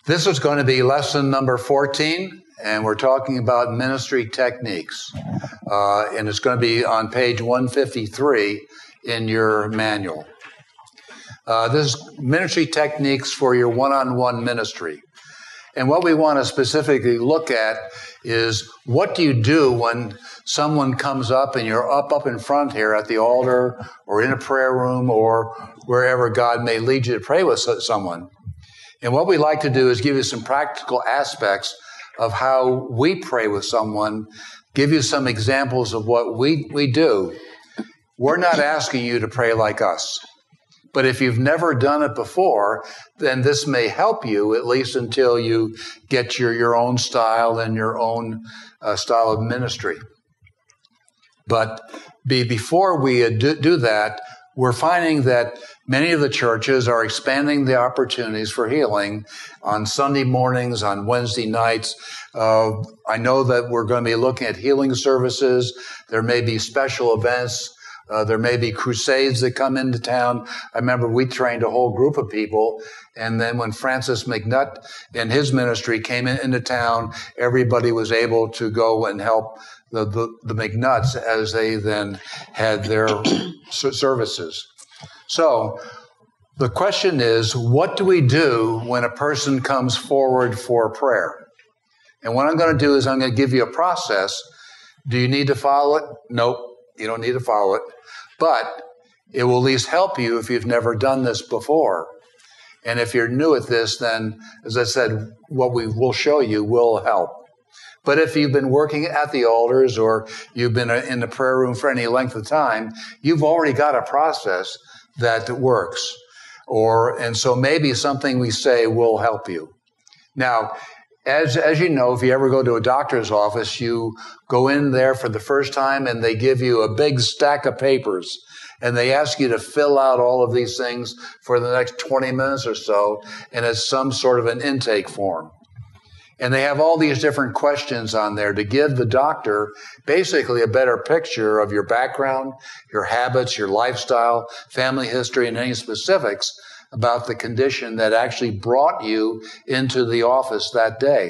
This is going to be lesson number 14, and we're talking about ministry techniques. And it's going to be on page 153 in your manual. This is ministry techniques for your one-on-one ministry. And what we want to specifically look at is, what do you do when someone comes up and you're up in front here at the altar or in a prayer room or wherever God may lead you to pray with someone? And what we like to do is give you some practical aspects of how we pray with someone, give you some examples of what we do. We're not asking you to pray like us. But if you've never done it before, then this may help you, at least until you get your own style and your own style of ministry. But before we do that, we're finding that many of the churches are expanding the opportunities for healing on Sunday mornings, on Wednesday nights. I know that we're going to be looking at healing services. There may be special events. There may be crusades that come into town. I remember we trained a whole group of people, and then when Francis McNutt and his ministry came into town, everybody was able to go and help the McNutts as they then had their services. So the question is, what do we do when a person comes forward for prayer? And what I'm going to do is I'm going to give you a process. Do you need to follow it? Nope, you don't need to follow it. But it will at least help you if you've never done this before. And if you're new at this, then, as I said, what we will show you will help. But if you've been working at the altars or you've been in the prayer room for any length of time, you've already got a process that works. And so maybe something we say will help you. Now, as you know, if you ever go to a doctor's office, you go in there for the first time and they give you a big stack of papers and they ask you to fill out all of these things for the next 20 minutes or so, and it's some sort of an intake form. And they have all these different questions on there to give the doctor basically a better picture of your background, your habits, your lifestyle, family history, and any specifics about the condition that actually brought you into the office that day.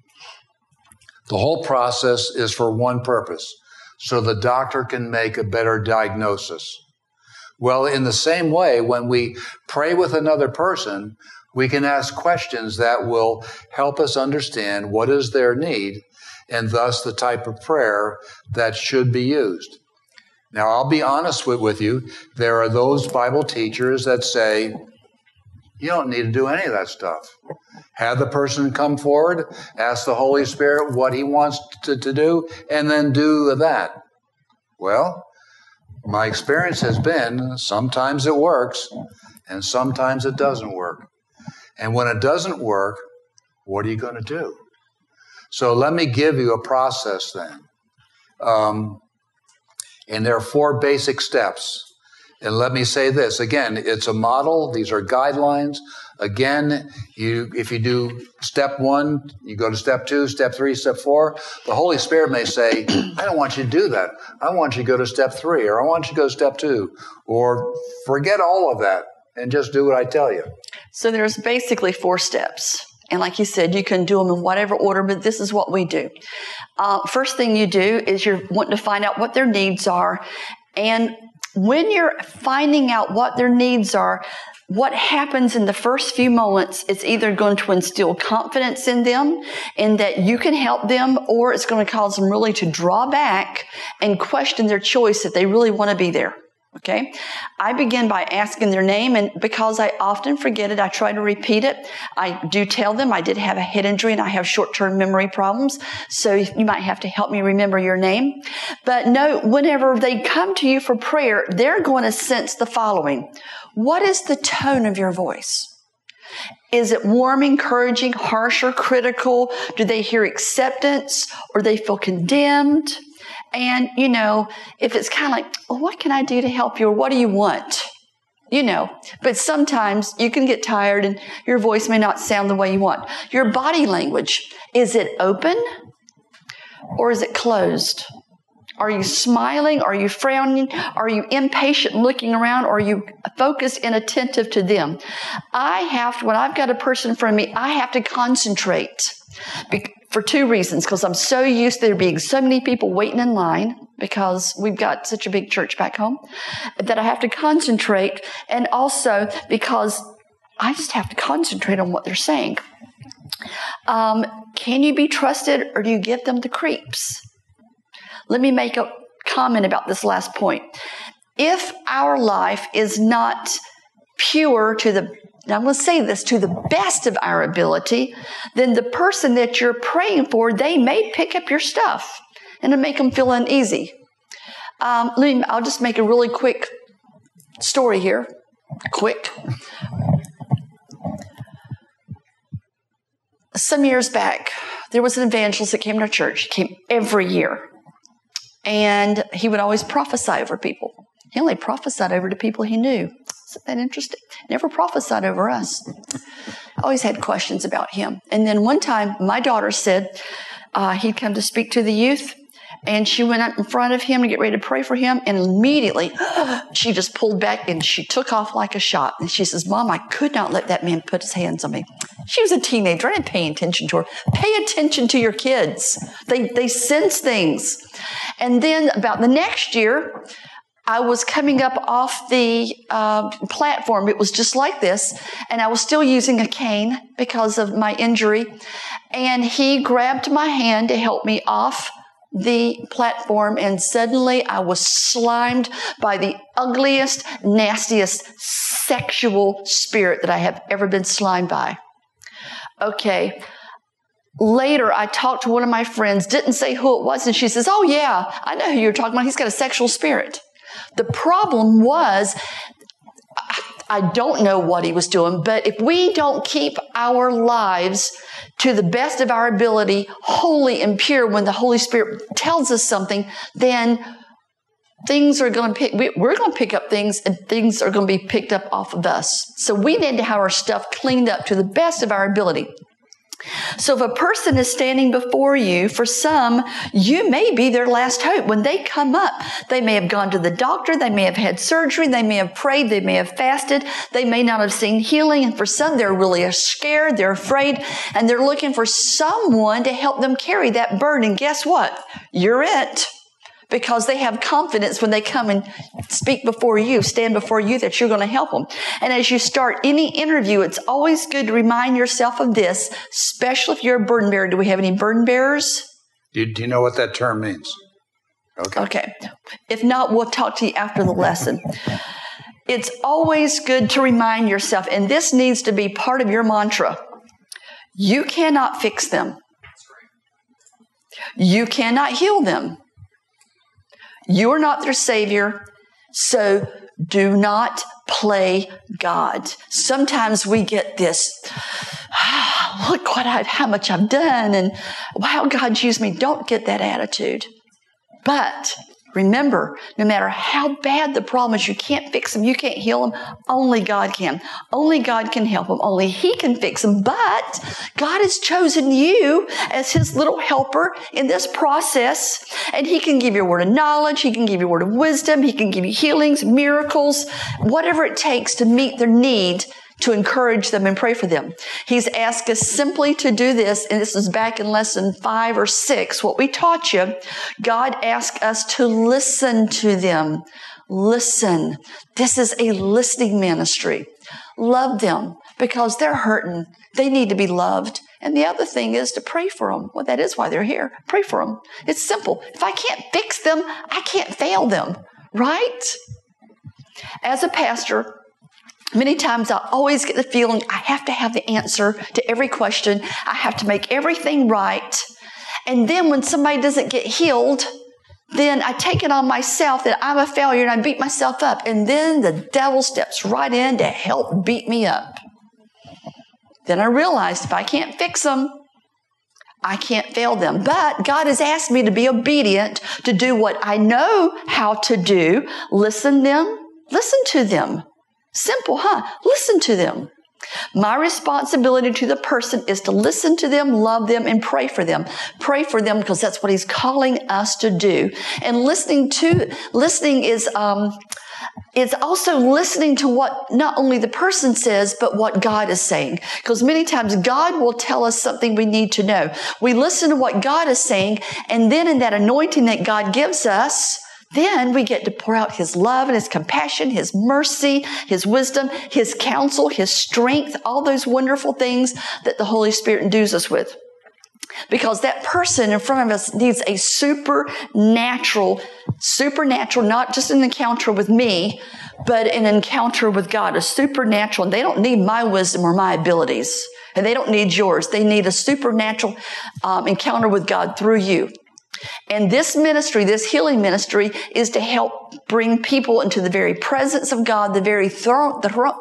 The whole process is for one purpose, so the doctor can make a better diagnosis. Well, in the same way, when we pray with another person, we can ask questions that will help us understand what is their need and thus the type of prayer that should be used. Now, I'll be honest with you. There are those Bible teachers that say, you don't need to do any of that stuff. Have the person come forward, ask the Holy Spirit what he wants to do, and then do that. Well, my experience has been sometimes it works and sometimes it doesn't work. And when it doesn't work, what are you going to do? So let me give you a process then. And there are 4 basic steps. And let me say this, again, it's a model. These are guidelines. Again, if you do step 1, you go to step 2, step 3, step 4. The Holy Spirit may say, I don't want you to do that. I want you to go to step 3, or I want you to go to step 2, or forget all of that and just do what I tell you. So there's basically 4 steps. And like you said, you can do them in whatever order, but this is what we do. First thing you do is you're wanting to find out what their needs are. And when you're finding out what their needs are, what happens in the first few moments, it's either going to instill confidence in them and that you can help them, or it's going to cause them really to draw back and question their choice that they really want to be there. Okay. I begin by asking their name, and because I often forget it, I try to repeat it. I do tell them I did have a head injury and I have short-term memory problems, so you might have to help me remember your name. But no, whenever they come to you for prayer, they're going to sense the following. What is the tone of your voice? Is it warm, encouraging, harsh, or critical? Do they hear acceptance, or they feel condemned? And, if it's kind of like, well, what can I do to help you? Or what do you want? But sometimes you can get tired and your voice may not sound the way you want. Your body language, is it open or is it closed? Are you smiling? Are you frowning? Are you impatient looking around? Or are you focused and attentive to them? When I've got a person in front of me, I have to concentrate for two reasons. Because I'm so used to there being so many people waiting in line, because we've got such a big church back home, that I have to concentrate. And also because I just have to concentrate on what they're saying. Can you be trusted, or do you give them the creeps? Let me make a comment about this last point. If our life is not pure I'm going to say this, to the best of our ability, then the person that you're praying for, they may pick up your stuff and it'll make them feel uneasy. I'll just make a really quick story here. Quick. Some years back, there was an evangelist that came to our church. He came every year. And he would always prophesy over people. He only prophesied over to people he knew. Isn't that interesting? Never prophesied over us. I always had questions about him. And then one time, my daughter said he'd come to speak to the youth. And she went up in front of him to get ready to pray for him. And immediately, she just pulled back and she took off like a shot. And she says, Mom, I could not let that man put his hands on me. She was a teenager. I didn't pay attention to her. Pay attention to your kids. They sense things. And then about the next year, I was coming up off the platform. It was just like this. And I was still using a cane because of my injury. And he grabbed my hand to help me off the platform, and suddenly I was slimed by the ugliest, nastiest sexual spirit that I have ever been slimed by. Okay. Later, I talked to one of my friends, didn't say who it was, and she says, oh yeah, I know who you're talking about. He's got a sexual spirit. The problem was, I don't know what he was doing, but if we don't keep our lives to the best of our ability, holy and pure, when the Holy Spirit tells us something, then we're going to pick up things, and things are going to be picked up off of us. So we need to have our stuff cleaned up to the best of our ability. So if a person is standing before you, for some, you may be their last hope. When they come up, they may have gone to the doctor, they may have had surgery, they may have prayed, they may have fasted, they may not have seen healing. And for some, they're really scared, they're afraid, and they're looking for someone to help them carry that burden. And guess what? You're it. Because they have confidence when they come and speak before you, stand before you, that you're going to help them. And as you start any interview, it's always good to remind yourself of this, especially if you're a burden bearer. Do we have any burden bearers? Do you know what that term means? Okay. If not, we'll talk to you after the lesson. It's always good to remind yourself, and this needs to be part of your mantra. You cannot fix them. You cannot heal them. You are not their Savior, so do not play God. Sometimes we get this, look how much I've done, and wow, God's used me. Don't get that attitude. But remember, no matter how bad the problem is, you can't fix them, you can't heal them. Only God can. Only God can help them. Only He can fix them. But God has chosen you as His little helper in this process. And He can give you a word of knowledge. He can give you a word of wisdom. He can give you healings, miracles, whatever it takes to meet their need, to encourage them and pray for them. He's asked us simply to do this, and this is back in lesson 5 or 6, what we taught you. God asked us to listen to them. Listen. This is a listening ministry. Love them because they're hurting. They need to be loved. And the other thing is to pray for them. Well, that is why they're here. Pray for them. It's simple. If I can't fix them, I can't fail them, right? As a pastor, many times I always get the feeling I have to have the answer to every question. I have to make everything right. And then when somebody doesn't get healed, then I take it on myself that I'm a failure and I beat myself up. And then the devil steps right in to help beat me up. Then I realized if I can't fix them, I can't fail them. But God has asked me to be obedient, to do what I know how to do. Listen to them. Simple, huh? Listen to them. My responsibility to the person is to listen to them, love them, and pray for them. Pray for them because that's what he's calling us to do. And listening is, it's also listening to what not only the person says, but what God is saying. Because many times God will tell us something we need to know. We listen to what God is saying, and then in that anointing that God gives us, then we get to pour out his love and his compassion, his mercy, his wisdom, his counsel, his strength, all those wonderful things that the Holy Spirit endues us with. Because that person in front of us needs a supernatural, not just an encounter with me, but an encounter with God, a supernatural. And they don't need my wisdom or my abilities, and they don't need yours. They need a supernatural encounter with God through you. And this ministry, this healing ministry, is to help bring people into the very presence of God, the very throne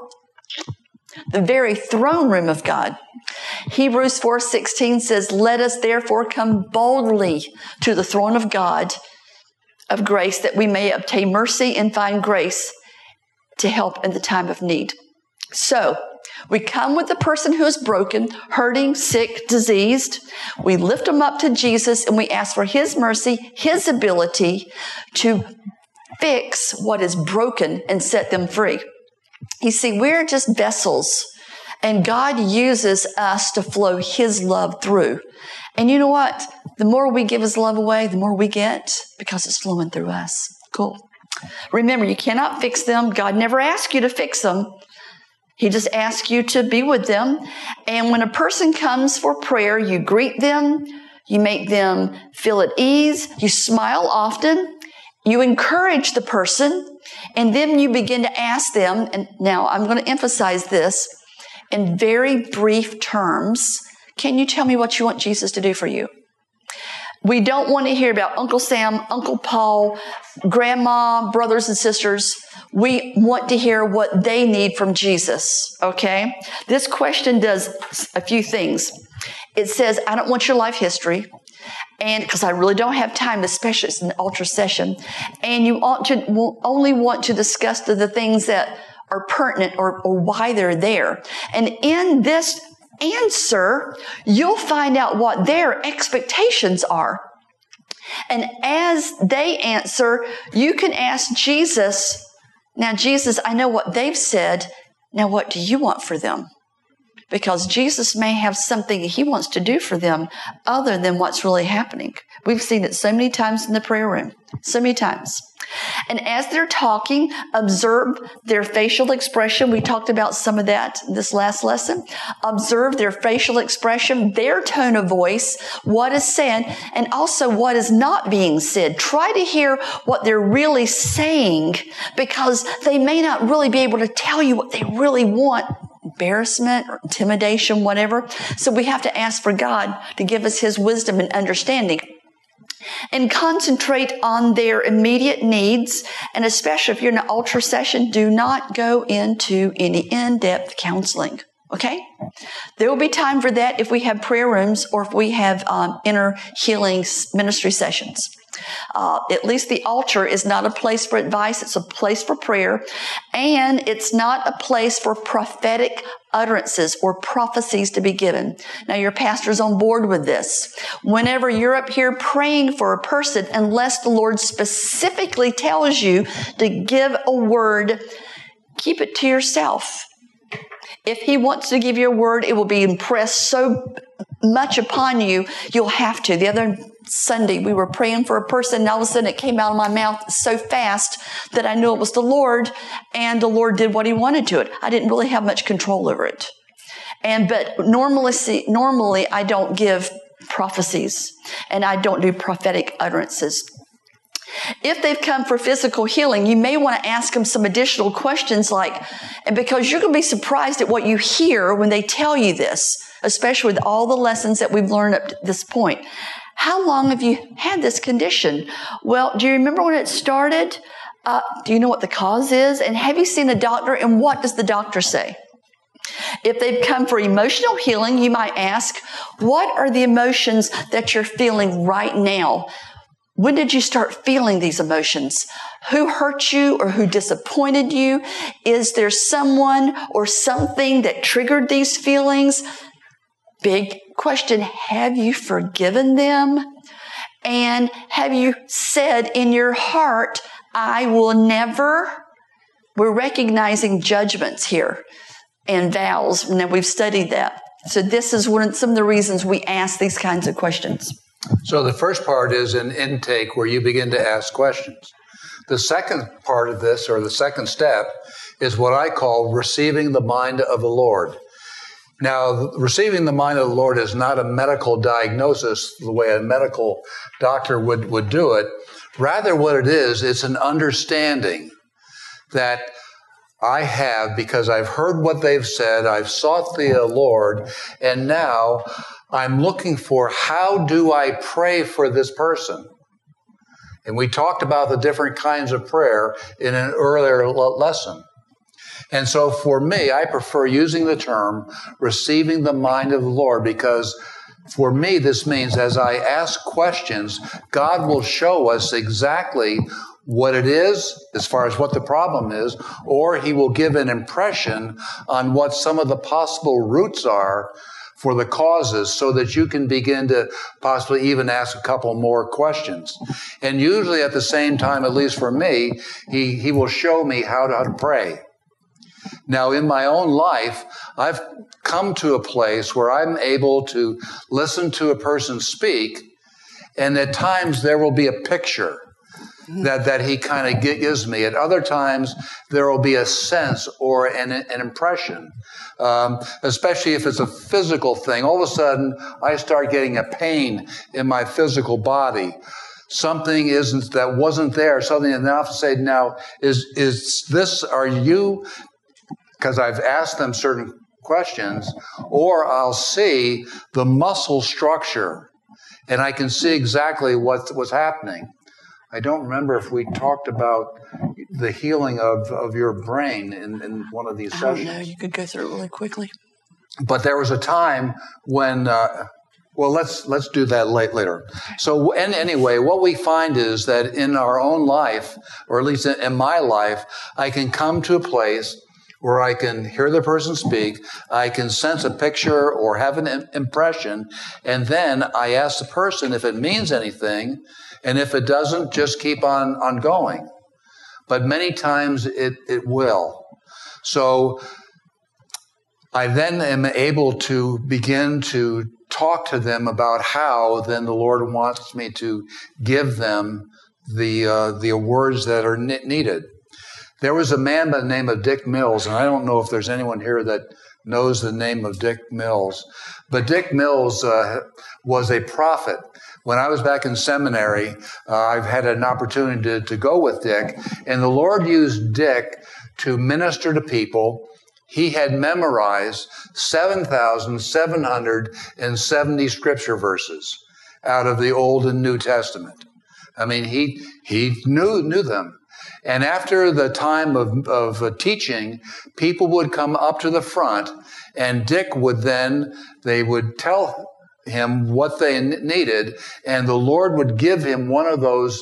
room of God. Hebrews 4:16 says, "Let us therefore come boldly to the throne of God of grace, that we may obtain mercy and find grace to help in the time of need." So, we come with the person who is broken, hurting, sick, diseased. We lift them up to Jesus and we ask for his mercy, his ability to fix what is broken and set them free. You see, we're just vessels, and God uses us to flow his love through. And you know what? The more we give his love away, the more we get, because it's flowing through us. Cool. Remember, you cannot fix them. God never asked you to fix them. He just asks you to be with them. And when a person comes for prayer, you greet them, you make them feel at ease, you smile often, you encourage the person, and then you begin to ask them, and now I'm going to emphasize this in very brief terms, can you tell me what you want Jesus to do for you? We don't want to hear about Uncle Sam, Uncle Paul, Grandma, brothers and sisters. We want to hear what they need from Jesus, okay? This question does a few things. It says, I don't want your life history, and because I really don't have time, especially it's an altar session, and you only want to discuss the things that are pertinent or why they're there. And in this answer, you'll find out what their expectations are. And as they answer, you can ask Jesus, now, Jesus, I know what they've said. Now, what do you want for them? Because Jesus may have something he wants to do for them other than what's really happening. We've seen it so many times in the prayer room, so many times. And as they're talking, observe their facial expression. We talked about some of that in this last lesson. Observe their facial expression, their tone of voice, what is said, and also what is not being said. Try to hear what they're really saying, because they may not really be able to tell you what they really want. Embarrassment or intimidation, whatever. So we have to ask for God to give us his wisdom and understanding. And concentrate on their immediate needs. And especially if you're in an altar session, do not go into any in-depth counseling. Okay? There will be time for that if we have prayer rooms or if we have inner healing ministry sessions. At least the altar is not a place for advice. It's a place for prayer. And it's not a place for prophetic utterances or prophecies to be given. Now, your pastor's on board with this. Whenever you're up here praying for a person, unless the Lord specifically tells you to give a word, keep it to yourself. If he wants to give you a word, it will be impressed so much upon you, you'll have to. The other Sunday, we were praying for a person, and all of a sudden it came out of my mouth so fast that I knew it was the Lord, and the Lord did what he wanted to it. I didn't really have much control over it. But normally I don't give prophecies, and I don't do prophetic utterances. If they've come for physical healing, you may want to ask them some additional questions and because you're going to be surprised at what you hear when they tell you this, especially with all the lessons that we've learned up to this point. How long have you had this condition? Well, do you remember when it started? Do you know what the cause is? And have you seen a doctor? And what does the doctor say? If they've come for emotional healing, you might ask, what are the emotions that you're feeling right now? When did you start feeling these emotions? Who hurt you or who disappointed you? Is there someone or something that triggered these feelings? Big question. Have you forgiven them? And have you said in your heart, I will never? We're recognizing judgments here and vows. Now we've studied that. So this is some of the reasons we ask these kinds of questions. So the first part is an intake where you begin to ask questions. The second part of this, or the second step, is what I call receiving the mind of the Lord. Now, receiving the mind of the Lord is not a medical diagnosis the way a medical doctor would do it. Rather, what it is, it's an understanding that I have because I've heard what they've said, I've sought the Lord, and now I'm looking for how do I pray for this person? And we talked about the different kinds of prayer in an earlier lesson. And so for me, I prefer using the term receiving the mind of the Lord because for me, this means as I ask questions, God will show us exactly what it is as far as what the problem is, or he will give an impression on what some of the possible roots are for the causes so that you can begin to possibly even ask a couple more questions. And usually at the same time, at least for me, he will show me how to pray. Now, in my own life, I've come to a place where I'm able to listen to a person speak, and at times there will be a picture that he kind of gives me. At other times, there will be a sense or an impression, especially if it's a physical thing. All of a sudden, I start getting a pain in my physical body. Something that wasn't there, something enough to say, now, are you, because I've asked them certain questions, or I'll see the muscle structure, and I can see exactly what's happening. I don't remember if we talked about the healing of your brain in one of these sessions. I don't know. You could go through it really quickly. But there was a time when, let's do that later. So anyway, what we find is that in our own life, or at least in my life, I can come to a place where I can hear the person speak, I can sense a picture or have an impression, and then I ask the person if it means anything, and if it doesn't, just keep on going. But many times it will. So I then am able to begin to talk to them about how then the Lord wants me to give them the words that are needed. There was a man by the name of Dick Mills, and I don't know if there's anyone here that knows the name of Dick Mills, but Dick Mills was a prophet. When I was back in seminary, I've had an opportunity to go with Dick, and the Lord used Dick to minister to people. He had memorized 7,770 scripture verses out of the Old and New Testament. I mean, he knew them. And after the time of teaching, people would come up to the front, and Dick they would tell him what they needed, and the Lord would give him one of those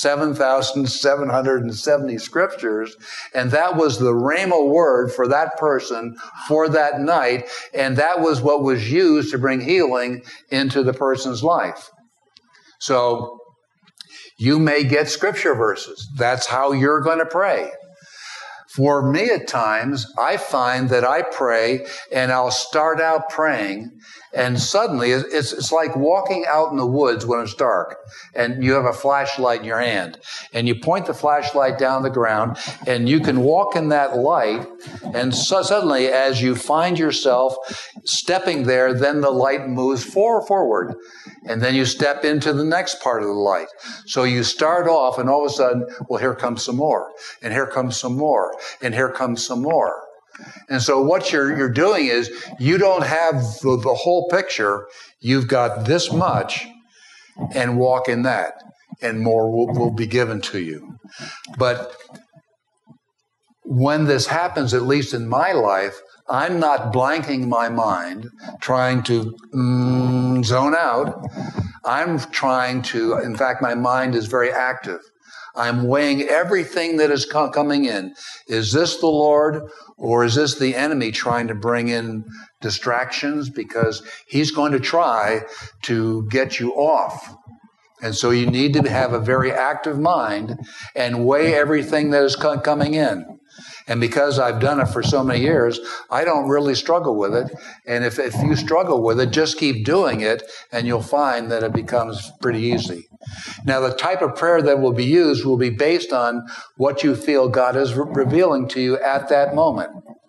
7,770 scriptures, and that was the Rhema word for that person for that night, and that was what was used to bring healing into the person's life. So you may get scripture verses. That's how you're going to pray. For me, at times, I find that I pray and I'll start out praying, and suddenly it's like walking out in the woods when it's dark and you have a flashlight in your hand and you point the flashlight down the ground and you can walk in that light, and suddenly as you find yourself stepping there, then the light moves forward. And then you step into the next part of the light. So you start off and all of a sudden, well, here comes some more, and here comes some more, and here comes some more. And so what you're doing is you don't have the whole picture. You've got this much, and walk in that, and more will be given to you. But when this happens, at least in my life, I'm not blanking my mind, trying to zone out. I'm trying to, in fact, my mind is very active. I'm weighing everything that is coming in. Is this the Lord, or is this the enemy trying to bring in distractions? Because he's going to try to get you off. And so you need to have a very active mind and weigh everything that is coming in. And because I've done it for so many years, I don't really struggle with it. And if you struggle with it, just keep doing it, and you'll find that it becomes pretty easy. Now, the type of prayer that will be used will be based on what you feel God is revealing to you at that moment.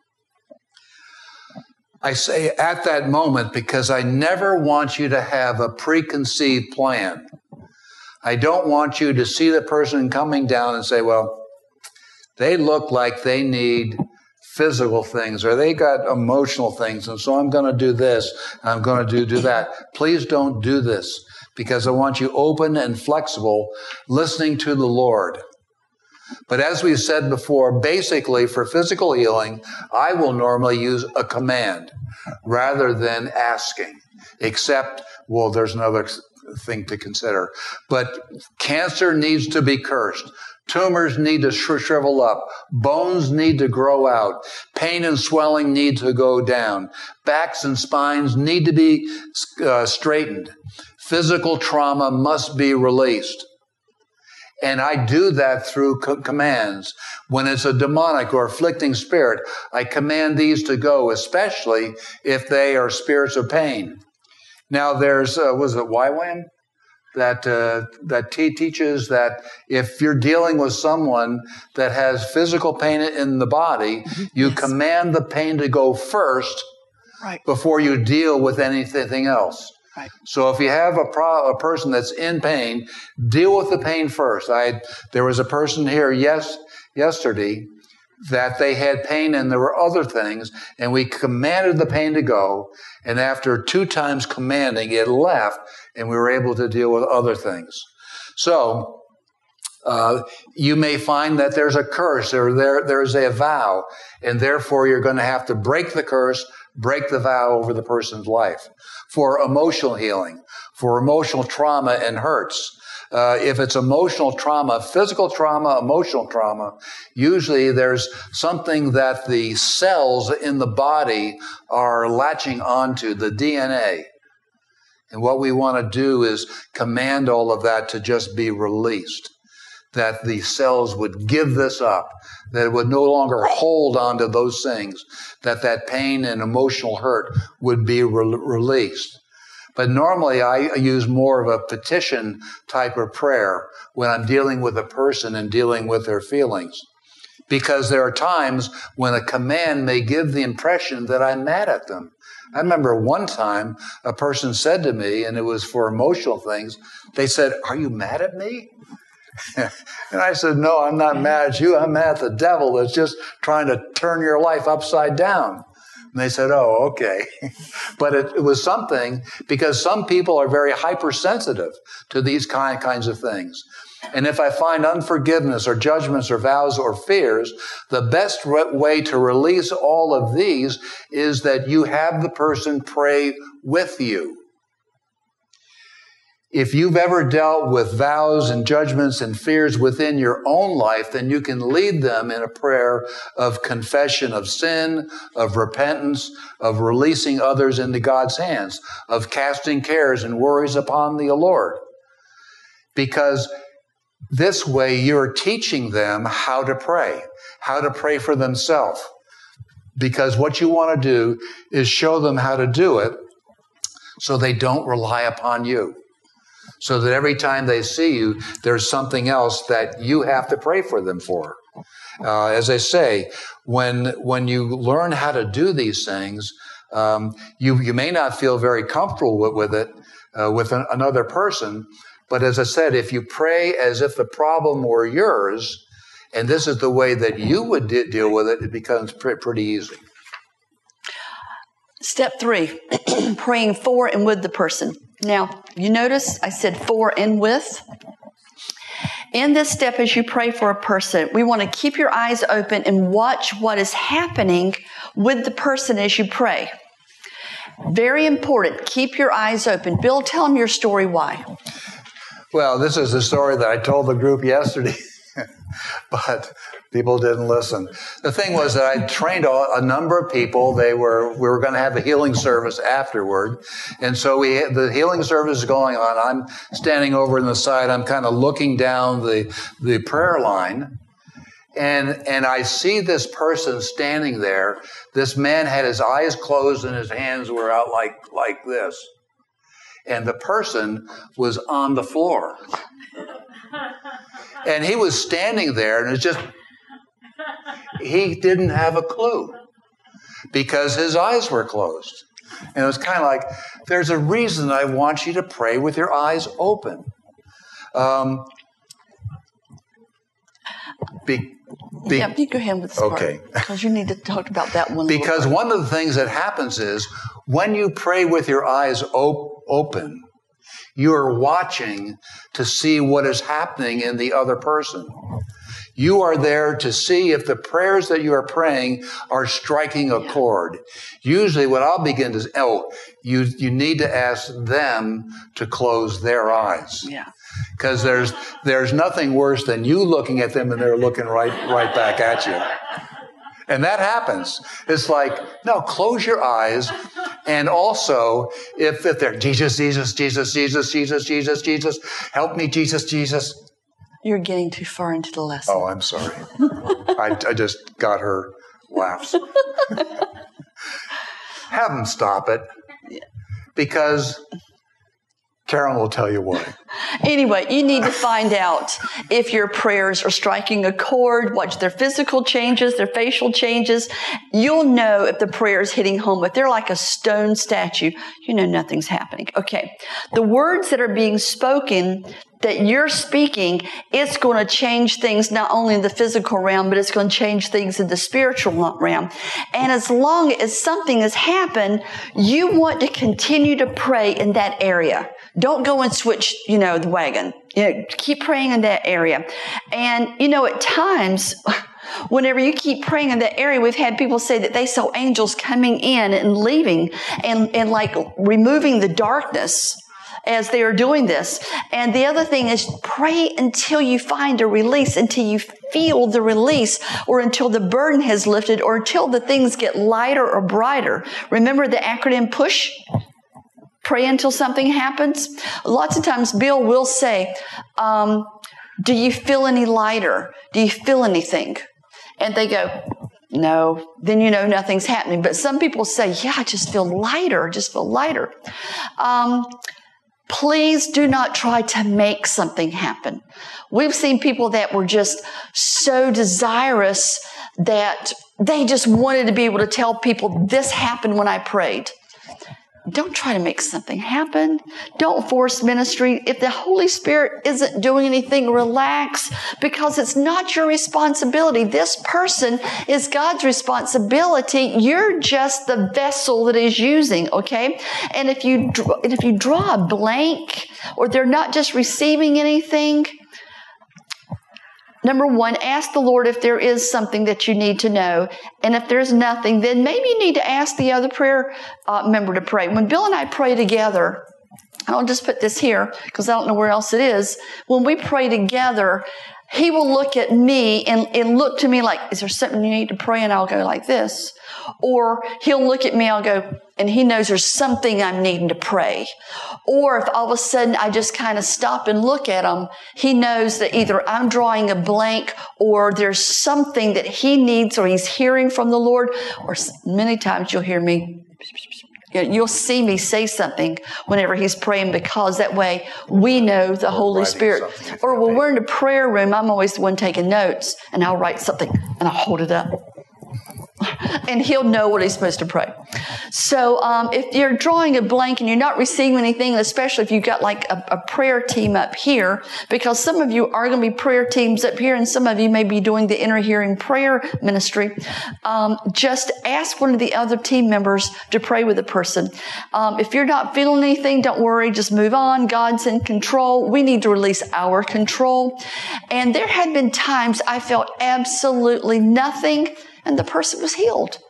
I say at that moment because I never want you to have a preconceived plan. I don't want you to see the person coming down and say, well, they look like they need physical things, or they got emotional things, and so I'm going to do this, and I'm going to do that. Please don't do this, because I want you open and flexible, listening to the Lord. But as we said before, basically for physical healing, I will normally use a command rather than asking, except, well, there's another thing to consider. But cancer needs to be cursed. Tumors need to shrivel up. Bones need to grow out. Pain and swelling need to go down. Backs and spines need to be straightened. Physical trauma must be released. And I do that through commands. When it's a demonic or afflicting spirit, I command these to go, especially if they are spirits of pain. Now there's, was it YWAM? That teaches that if you're dealing with someone that has physical pain in the body, you command the pain to go first before you deal with anything else. Right. So if you have a person that's in pain, deal with the pain first. There was a person here yesterday that they had pain and there were other things, and we commanded the pain to go, and after 2 times commanding, it left, and we were able to deal with other things. So you may find that there's a curse or there's a vow, and therefore you're going to have to break the curse, break the vow over the person's life. For emotional healing, for emotional trauma and hurts. If it's emotional trauma, physical trauma, emotional trauma, usually there's something that the cells in the body are latching onto, the DNA. And what we want to do is command all of that to just be released, that the cells would give this up, that it would no longer hold on to those things, that pain and emotional hurt would be released. But normally I use more of a petition type of prayer when I'm dealing with a person and dealing with their feelings. Because there are times when a command may give the impression that I'm mad at them. I remember one time a person said to me, and it was for emotional things, they said, "Are you mad at me?" And I said, "No, I'm not mad at you. I'm mad at the devil that's just trying to turn your life upside down." And they said, "Oh, okay." But it was something, because some people are very hypersensitive to these kinds of things. And if I find unforgiveness or judgments or vows or fears, the best way to release all of these is that you have the person pray with you. If you've ever dealt with vows and judgments and fears within your own life, then you can lead them in a prayer of confession of sin, of repentance, of releasing others into God's hands, of casting cares and worries upon the Lord. Because this way you're teaching them how to pray for themselves. Because what you want to do is show them how to do it so they don't rely upon you. So that every time they see you, there's something else that you have to pray for them for. As I say, when you learn how to do these things, you may not feel very comfortable with it with another person. But as I said, if you pray as if the problem were yours, and this is the way that you would deal with it, it becomes pretty easy. Step 3, praying for and with the person. Now, you notice I said for and with. In this step, as you pray for a person, we want to keep your eyes open and watch what is happening with the person as you pray. Very important. Keep your eyes open. Bill, tell them your story. Why? Well, this is the story that I told the group yesterday, but people didn't listen. The thing was that I trained a number of people. We were going to have a healing service afterward. And so the healing service is going on. I'm standing over on the side. I'm kind of looking down the prayer line. And I see this person standing there. This man had his eyes closed and his hands were out like this. And the person was on the floor. And he was standing there, and it's just, he didn't have a clue because his eyes were closed. And it was kind of like, there's a reason I want you to pray with your eyes open. Yeah, you go ahead with this part, because you need to talk about that one. Because one of the things that happens is when you pray with your eyes open, you are watching to see what is happening in the other person. You are there to see if the prayers that you are praying are striking a chord. Usually what I'll begin to you need to ask them to close their eyes. Yeah. Because there's nothing worse than you looking at them and they're looking right back at you. And that happens. It's like, no, close your eyes. And also, if they're Jesus, Jesus, Jesus, Jesus, Jesus, Jesus, Jesus, help me, Jesus, Jesus. You're getting too far into the lesson. Oh, I'm sorry. I just got her laughs. Have them stop it. Because Karen will tell you why. Anyway, you need to find out if your prayers are striking a chord, watch their physical changes, their facial changes. You'll know if the prayer is hitting home. If they're like a stone statue, you know nothing's happening. Okay. The words that are being spoken that you're speaking, it's going to change things not only in the physical realm, but it's going to change things in the spiritual realm. And as long as something has happened, you want to continue to pray in that area. Don't go and switch, the wagon. Keep praying in that area. And, at times, whenever you keep praying in that area, we've had people say that they saw angels coming in and leaving and like removing the darkness as they are doing this. And the other thing is pray until you find a release, until you feel the release, or until the burden has lifted, or until the things get lighter or brighter. Remember the acronym PUSH? Pray until something happens. Lots of times Bill will say, do you feel any lighter? Do you feel anything? And they go, no. Then you know nothing's happening. But some people say, yeah, I just feel lighter. Please do not try to make something happen. We've seen people that were just so desirous that they just wanted to be able to tell people, this happened when I prayed. Don't try to make something happen. Don't force ministry. If the Holy Spirit isn't doing anything, relax, because it's not your responsibility. This person is God's responsibility. You're just the vessel that is using, okay? And if you draw a blank, or they're not just receiving anything, number one, ask the Lord if there is something that you need to know. And if there's nothing, then maybe you need to ask the other prayer member to pray. When Bill and I pray together, I'll just put this here because I don't know where else it is. When we pray together, he will look at me and look to me like, is there something you need to pray? And I'll go like this. Or he'll look at me, I'll go, and he knows there's something I'm needing to pray. Or if all of a sudden I just kind of stop and look at him, he knows that either I'm drawing a blank or there's something that he needs or he's hearing from the Lord. Or many times you'll hear me, you'll see me say something whenever he's praying, because that way we know the Holy Spirit. Or when we're in the prayer room, I'm always the one taking notes, and I'll write something and I'll hold it up. And he'll know what he's supposed to pray. So if you're drawing a blank and you're not receiving anything, especially if you've got like a prayer team up here, because some of you are going to be prayer teams up here and some of you may be doing the inner hearing prayer ministry, just ask one of the other team members to pray with the person. If you're not feeling anything, don't worry, just move on. God's in control. We need to release our control. And there had been times I felt absolutely nothing, and the person was healed.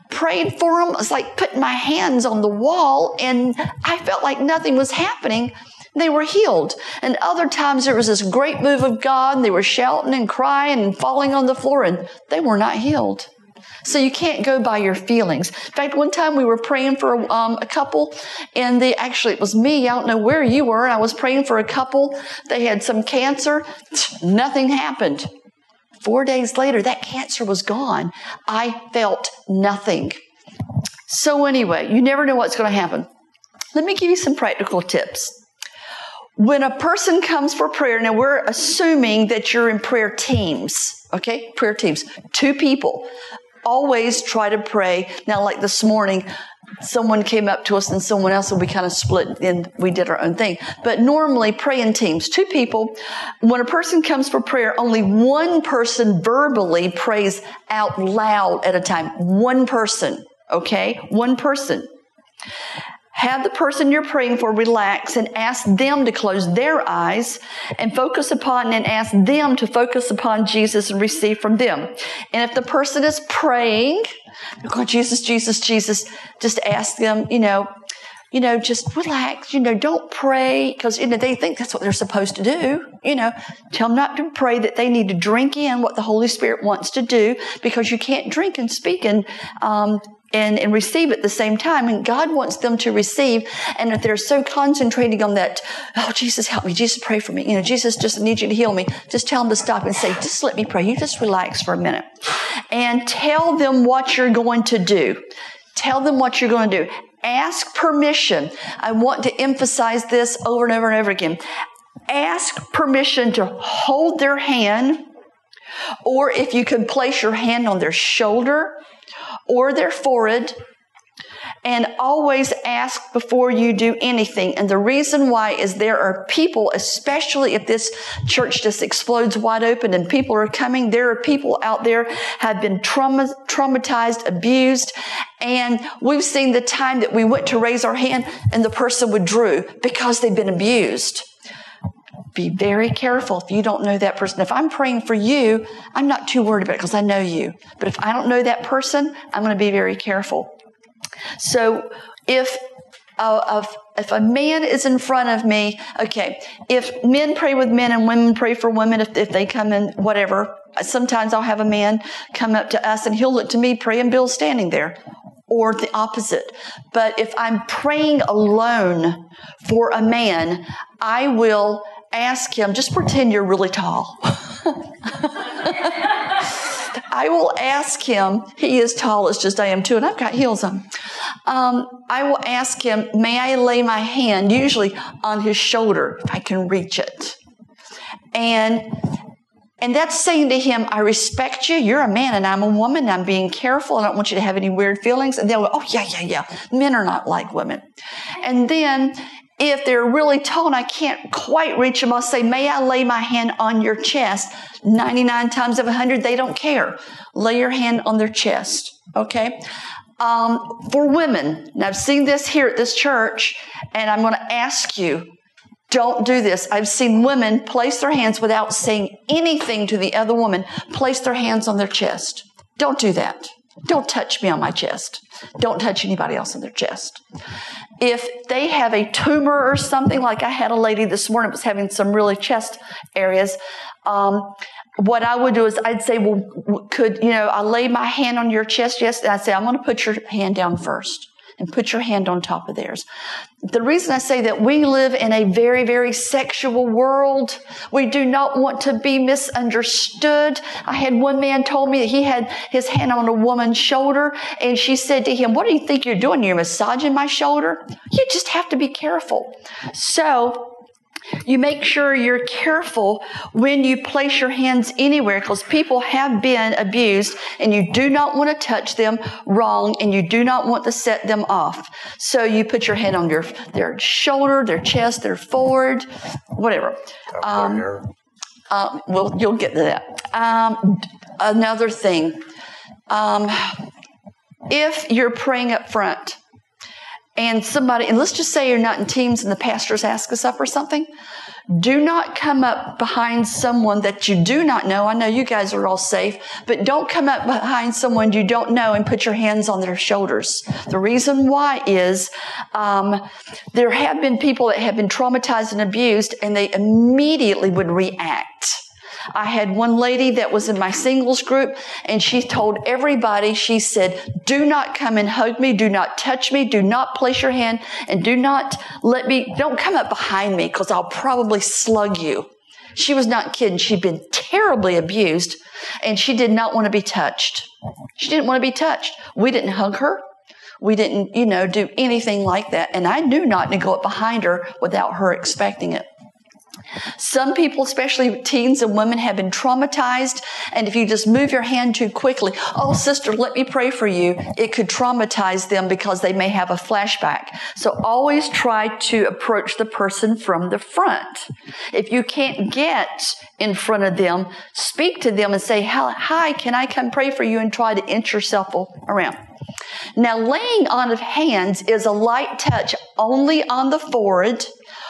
prayed for them. It's like putting my hands on the wall, and I felt like nothing was happening. They were healed. And other times there was this great move of God, and they were shouting and crying and falling on the floor, and they were not healed. So you can't go by your feelings. In fact, one time we were praying for a couple, and actually it was me. I don't know where you were. I was praying for a couple. They had some cancer. Nothing happened. 4 days later, that cancer was gone. I felt nothing. So anyway, you never know what's going to happen. Let me give you some practical tips. When a person comes for prayer, now we're assuming that you're in prayer teams, okay? Prayer teams, 2 people. Always try to pray. Now, like this morning, someone came up to us and someone else, and we kind of split and we did our own thing. But normally, pray in teams, 2 people. When a person comes for prayer, only one person verbally prays out loud at a time. One person, okay? One person. Have the person you're praying for relax and ask them to close their eyes and focus upon and ask them to focus upon Jesus and receive from them. And if the person is praying, going, Jesus, Jesus, Jesus, just ask them, just relax, don't pray because, they think that's what they're supposed to do. Tell them not to pray, that they need to drink in what the Holy Spirit wants to do, because you can't drink and speak and receive at the same time. And God wants them to receive. And if they're so concentrating on that, oh, Jesus, help me. Jesus, pray for me. Jesus, just need you to heal me. Just tell them to stop and say, just let me pray. You just relax for a minute. And tell them what you're going to do. Tell them what you're going to do. Ask permission. I want to emphasize this over and over and over again. Ask permission to hold their hand, or if you can place your hand on their shoulder or their forehead, and always ask before you do anything. And the reason why is there are people, especially if this church just explodes wide open and people are coming, there are people out there have been traumatized, abused, and we've seen the time that we went to raise our hand and the person withdrew because they've been abused. Be very careful if you don't know that person. If I'm praying for you, I'm not too worried about it because I know you. But if I don't know that person, I'm going to be very careful. So if a man is in front of me, okay, if men pray with men and women pray for women, if they come in, whatever, sometimes I'll have a man come up to us and he'll look to me, pray, and Bill's standing there. Or the opposite. But if I'm praying alone for a man, I will ask him, just pretend you're really tall. I will ask him, he is tall as just I am too, and I've got heels on. I will ask him, may I lay my hand, usually on his shoulder, if I can reach it. And that's saying to him, I respect you. You're a man and I'm a woman. I'm being careful. I don't want you to have any weird feelings. And they'll go, oh, yeah. Men are not like women. And then if they're really tall and I can't quite reach them, I'll say, may I lay my hand on your chest? 99 times out of 100, they don't care. Lay your hand on their chest. Okay? For women, and I've seen this here at this church, and I'm going to ask you, don't do this. I've seen women place their hands without saying anything to the other woman, place their hands on their chest. Don't do that. Don't touch me on my chest. Don't touch anybody else on their chest. If they have a tumor or something, like I had a lady this morning that was having some really chest areas, what I would do is I'd say, well, I lay my hand on your chest? Yes. And I'd say, I'm going to put your hand down first. And put your hand on top of theirs. The reason I say that, we live in a very, very sexual world. We do not want to be misunderstood. I had one man told me that he had his hand on a woman's shoulder, and she said to him, what do you think you're doing? You're massaging my shoulder? You just have to be careful. So you make sure you're careful when you place your hands anywhere, because people have been abused and you do not want to touch them wrong and you do not want to set them off. So you put your hand on their shoulder, their chest, their forehead, whatever. Well, you'll get to that. Another thing, if you're praying up front and let's just say you're not in teams and the pastors ask us up or something, do not come up behind someone that you do not know. I know you guys are all safe, but don't come up behind someone you don't know and put your hands on their shoulders. The reason why is there have been people that have been traumatized and abused, and they immediately would react. I had one lady that was in my singles group, and she told everybody, she said, do not come and hug me, do not touch me, do not place your hand, and don't come up behind me because I'll probably slug you. She was not kidding. She'd been terribly abused, and she did not want to be touched. She didn't want to be touched. We didn't hug her. We didn't, do anything like that. And I knew not to go up behind her without her expecting it. Some people, especially teens and women, have been traumatized, and if you just move your hand too quickly, oh, sister, let me pray for you, it could traumatize them because they may have a flashback. So always try to approach the person from the front. If you can't get in front of them, speak to them and say, hi, can I come pray for you, and try to inch yourself around. Now, laying on of hands is a light touch only on the forehead,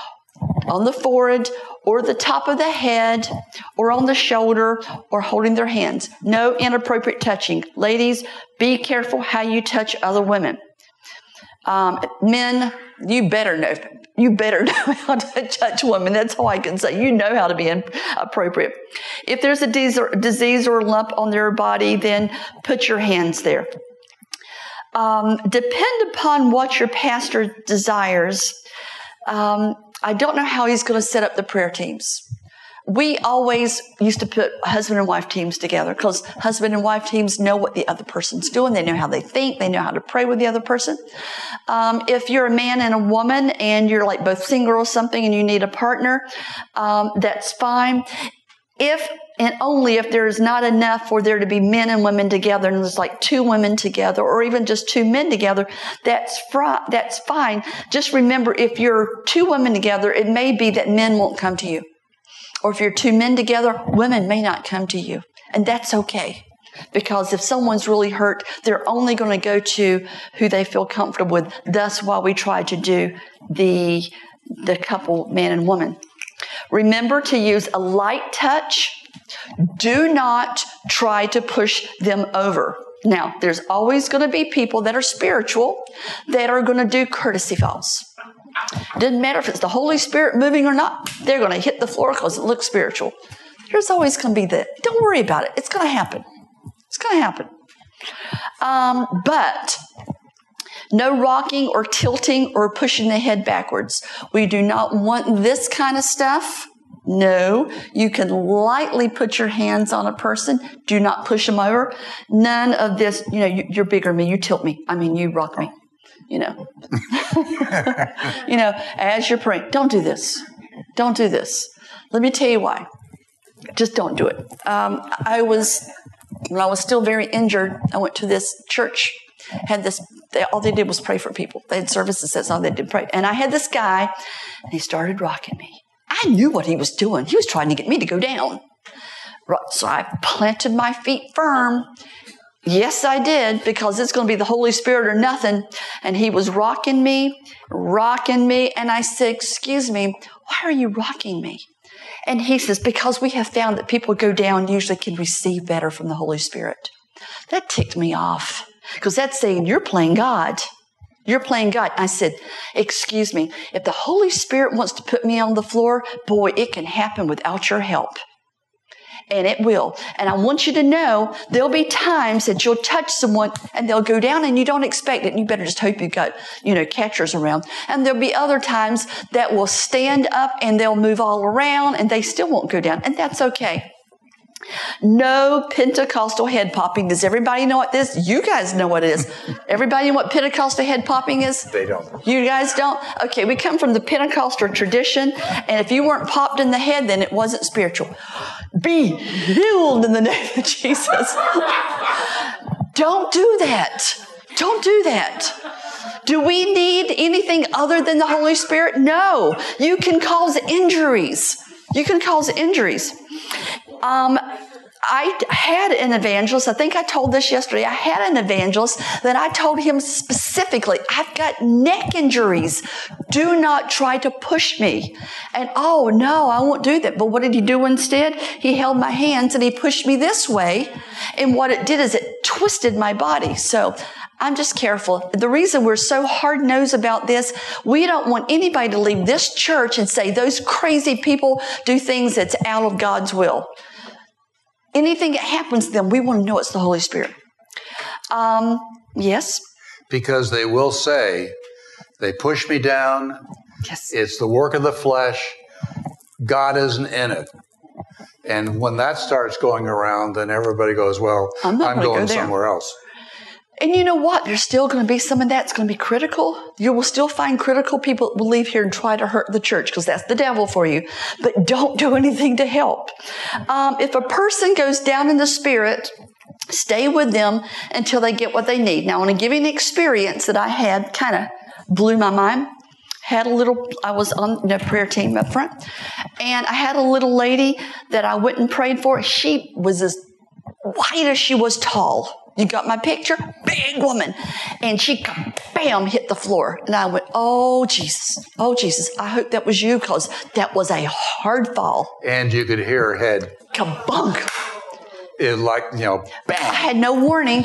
or the top of the head, or on the shoulder, or holding their hands. No inappropriate touching. Ladies, be careful how you touch other women. Men, you better know how to touch women. That's all I can say. You know how to be appropriate. If there's a disease or a lump on their body, then put your hands there. Depend upon what your pastor desires. I don't know how he's going to set up the prayer teams. We always used to put husband and wife teams together because husband and wife teams know what the other person's doing. They know how they think. They know how to pray with the other person. If you're a man and a woman and you're like both single or something and you need a partner, that's fine. If and only if there is not enough for there to be men and women together, and there's like two women together, or even just two men together, that's fine. Just remember, if you're two women together, it may be that men won't come to you. Or if you're two men together, women may not come to you. And that's okay. Because if someone's really hurt, they're only going to go to who they feel comfortable with. That's why we try to do the couple, man and woman. Remember to use a light touch. Do not try to push them over. Now, there's always going to be people that are spiritual that are going to do courtesy falls. Doesn't matter if it's the Holy Spirit moving or not. They're going to hit the floor because it looks spiritual. There's always going to be that. Don't worry about it. It's going to happen. It's going to happen. But no rocking or tilting or pushing the head backwards. We do not want this kind of stuff. No, you can lightly put your hands on a person. Do not push them over. None of this, you're bigger than me. You tilt me. You rock me. As you're praying. Don't do this. Don't do this. Let me tell you why. Just don't do it. When I was still very injured, I went to this church. All they did was pray for people. They had services. That's all they did, pray. And I had this guy, and he started rocking me. I knew what he was doing. He was trying to get me to go down. So I planted my feet firm. Yes, I did, because it's going to be the Holy Spirit or nothing. And he was rocking me. And I said, excuse me, why are you rocking me? And he says, because we have found that people who go down usually can receive better from the Holy Spirit. That ticked me off, because that's saying you're playing God. You're playing God. I said, excuse me, if the Holy Spirit wants to put me on the floor, boy, it can happen without your help. And it will. And I want you to know there'll be times that you'll touch someone and they'll go down and you don't expect it. And you better just hope you've got, catchers around. And there'll be other times that will stand up and they'll move all around and they still won't go down. And that's okay. No Pentecostal head popping. Does everybody know what this is? You guys know what it is. Everybody know what Pentecostal head popping is? They don't. You guys don't? Okay, we come from the Pentecostal tradition, and if you weren't popped in the head, then it wasn't spiritual. Be healed in the name of Jesus. Don't do that. Don't do that. Do we need anything other than the Holy Spirit? No. You can cause injuries. You can cause injuries. I had an evangelist. I think I told this yesterday. I had an evangelist that I told him specifically, I've got neck injuries. Do not try to push me. And oh no, I won't do that. But what did he do instead? He held my hands and he pushed me this way. And what it did is it twisted my body. So I'm just careful. The reason we're so hard-nosed about this, we don't want anybody to leave this church and say those crazy people do things that's out of God's will. Anything that happens to them, we want to know it's the Holy Spirit. Yes? Because they will say, they push me down. Yes. It's the work of the flesh. God isn't in it. And when that starts going around, then everybody goes, well, I'm going somewhere else. And you know what? There's still going to be some of that's going to be critical. You will still find critical people that will leave here and try to hurt the church because that's the devil for you. But don't do anything to help. If a person goes down in the spirit, stay with them until they get what they need. Now, I want to give you an experience that I had, kind of blew my mind. I was on the prayer team up front, and I had a little lady that I went and prayed for. She was as white as she was tall. You got my picture? Big woman. And she, bam, hit the floor. And I went, oh, Jesus. Oh, Jesus. I hope that was you because that was a hard fall. And you could hear her head. Kabunk. It like, bam. I had no warning.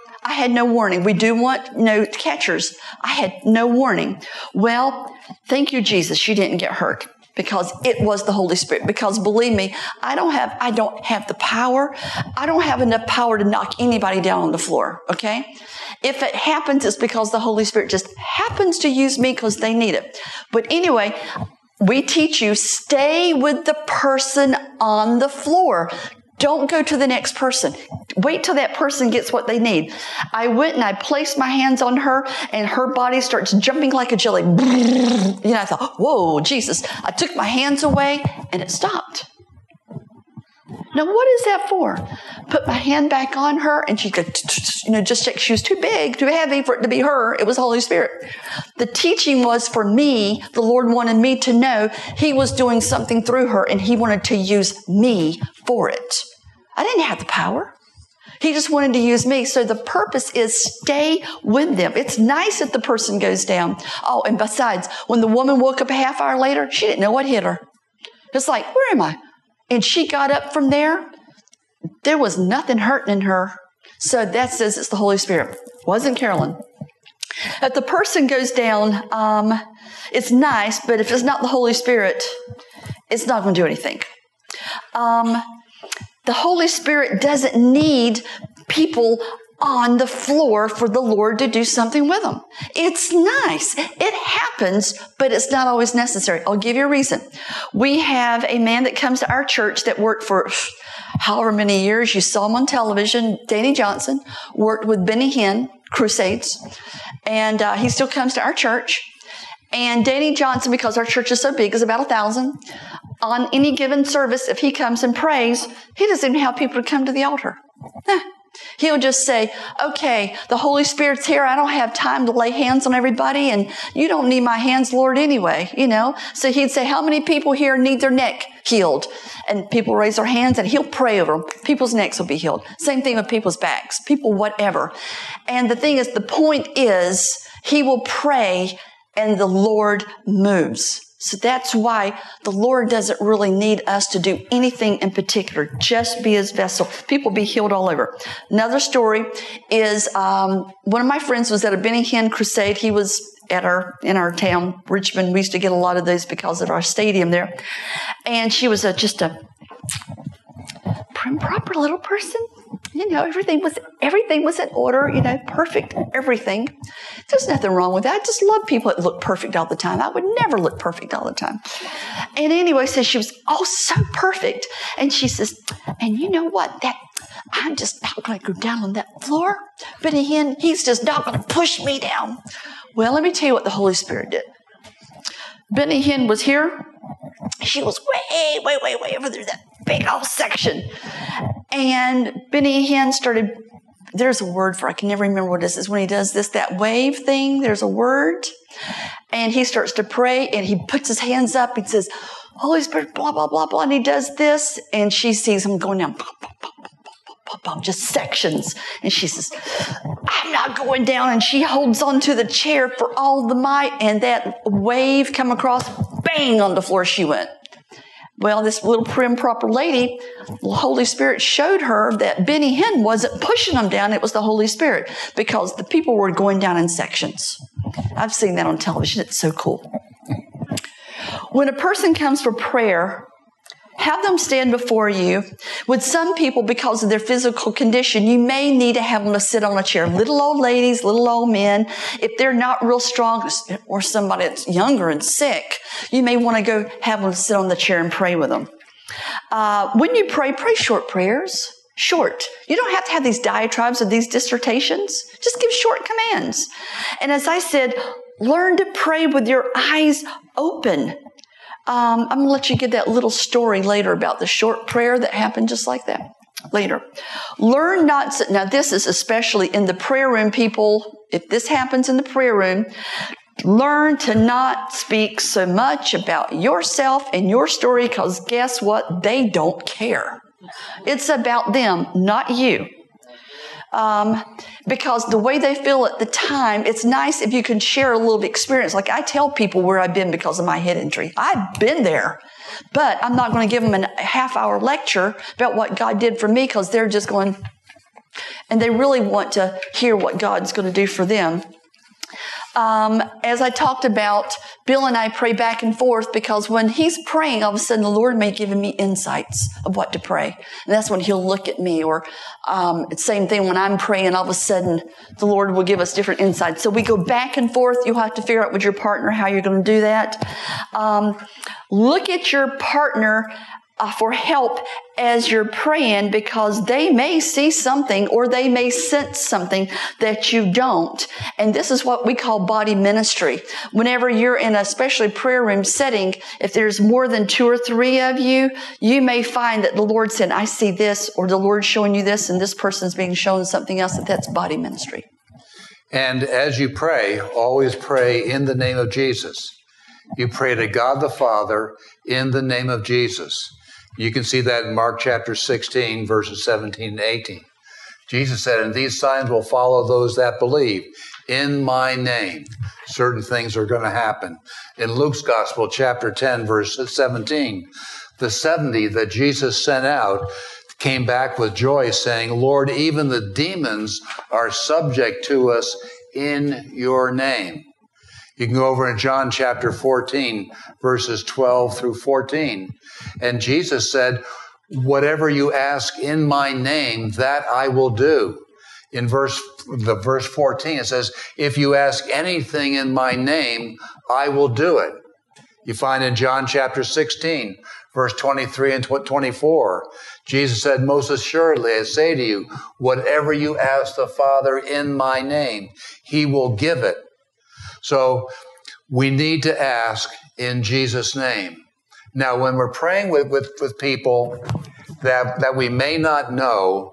We do want no catchers. I had no warning. Well, thank you, Jesus. She didn't get hurt. Because it was the Holy Spirit. Because believe me, I don't have the power. I don't have enough power to knock anybody down on the floor. Okay? If it happens, it's because the Holy Spirit just happens to use me because they need it. But anyway, we teach you, stay with the person on the floor. Don't go to the next person. Wait till that person gets what they need. I went and I placed my hands on her and her body starts jumping like a jelly. I thought, whoa, Jesus. I took my hands away and it stopped. Now, what is that for? Put my hand back on her and she could, just check. She was too big, too heavy for it to be her. It was the Holy Spirit. The teaching was for me. The Lord wanted me to know He was doing something through her and He wanted to use me for it. I didn't have the power. He just wanted to use me. So the purpose is stay with them. It's nice if the person goes down. Oh, and besides, when the woman woke up a half hour later, she didn't know what hit her. It's like, where am I? And she got up from there. There was nothing hurting her. So that says it's the Holy Spirit. It wasn't Carolyn. If the person goes down, it's nice, but if it's not the Holy Spirit, it's not going to do anything. The Holy Spirit doesn't need people on the floor for the Lord to do something with them. It's nice. It happens, but it's not always necessary. I'll give you a reason. We have a man that comes to our church that worked for however many years. You saw him on television. Danny Johnson worked with Benny Hinn Crusades, and he still comes to our church. And Danny Johnson, because our church is so big, is about 1,000. On any given service, if he comes and prays, he doesn't even have people to come to the altar. He'll just say, okay, the Holy Spirit's here. I don't have time to lay hands on everybody, and you don't need my hands, Lord, anyway, So he'd say, how many people here need their neck healed? And people raise their hands, and he'll pray over them. People's necks will be healed. Same thing with people's backs, people whatever. And the thing is, the point is, he will pray, and the Lord moves. So that's why the Lord doesn't really need us to do anything in particular. Just be His vessel. People be healed all over. Another story is one of my friends was at a Benny Hinn crusade. He was in our town, Richmond. We used to get a lot of those because of our stadium there. And she was just a prim, proper little person. Everything was in order, perfect, everything. There's nothing wrong with that. I just love people that look perfect all the time. I would never look perfect all the time. And anyway, so she was, so perfect. And she says, and you know what? I'm just not going to go down on that floor. Benny Hinn, he's just not going to push me down. Well, let me tell you what the Holy Spirit did. Benny Hinn was here. She was way over there, that big old section. And Benny Hinn started, there's a word for, I can never remember what this is. When he does that wave thing, there's a word. And he starts to pray, and he puts his hands up. He says, Holy Spirit, blah, blah, blah, blah. And he does this, and she sees him going down. just sections. And she says, I'm not going down. And she holds onto the chair for all the might. And that wave come across, bang, on the floor she went. Well, this little prim, proper lady, the Holy Spirit showed her that Benny Hinn wasn't pushing them down. It was the Holy Spirit, because the people were going down in sections. I've seen that on television. It's so cool. When a person comes for prayer, have them stand before you. With some people, because of their physical condition, you may need to have them to sit on a chair. Little old ladies, little old men. If they're not real strong, or somebody that's younger and sick, you may want to go have them sit on the chair and pray with them. When you pray short prayers. Short. You don't have to have these diatribes or these dissertations. Just give short commands. And as I said, learn to pray with your eyes open. I'm going to let you get that little story later about the short prayer that happened just like that later. Learn not to, now this is especially in the prayer room, people. If this happens in the prayer room, learn to not speak so much about yourself and your story, because guess what? They don't care. It's about them, not you. Because the way they feel at the time, it's nice if you can share a little experience. Like I tell people where I've been because of my head injury. I've been there, but I'm not going to give them a half-hour lecture about what God did for me, because they're just going, and they really want to hear what God's going to do for them. As I talked about, Bill and I pray back and forth, because when he's praying, all of a sudden the Lord may give me insights of what to pray. And that's when he'll look at me. Or it's the same thing when I'm praying, all of a sudden the Lord will give us different insights. So we go back and forth. You'll have to figure out with your partner how you're going to do that. Look at your partner for help as you're praying, because they may see something or they may sense something that you don't. And this is what we call body ministry. Whenever you're in a especially prayer room setting, if there's more than 2 or 3 of you, you may find that the Lord said, I see this, or the Lord's showing you this, and this person's being shown something else. That's body ministry. And as you pray, always pray in the name of Jesus. You pray to God the Father in the name of Jesus. You can see that in Mark chapter 16, verses 17 and 18. Jesus said, and these signs will follow those that believe. In my name, certain things are going to happen. In Luke's Gospel, chapter 10, verse 17, the 70 that Jesus sent out came back with joy, saying, Lord, even the demons are subject to us in your name. You can go over in John chapter 14, verses 12 through 14. And Jesus said, whatever you ask in my name, that I will do. In verse 14, it says, if you ask anything in my name, I will do it. You find in John chapter 16, verse 23 and 24, Jesus said, most assuredly, I say to you, whatever you ask the Father in my name, he will give it. So we need to ask in Jesus' name. Now, when we're praying with people that we may not know,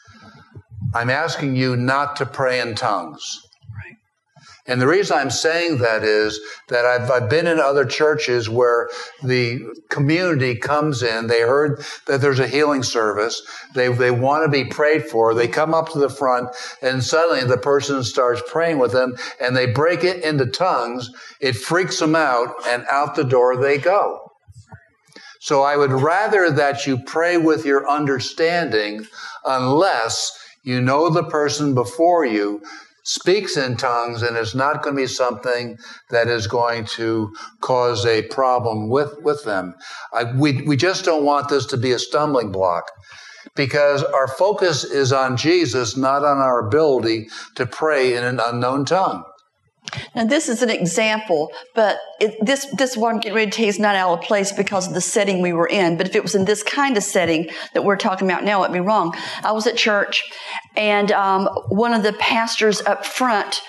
I'm asking you not to pray in tongues. And the reason I'm saying that is that I've been in other churches where the community comes in. They heard that there's a healing service. They want to be prayed for. They come up to the front, and suddenly the person starts praying with them, and they break it into tongues. It freaks them out, and out the door they go. So I would rather that you pray with your understanding, unless you know the person before you speaks in tongues, and it's not going to be something that is going to cause a problem with them. We just don't want this to be a stumbling block, because our focus is on Jesus, not on our ability to pray in an unknown tongue. Now, this is an example, but this what I'm getting ready to tell you is not out of place because of the setting we were in. But if it was in this kind of setting that we're talking about now, it'd be wrong. I was at church, and one of the pastors up front,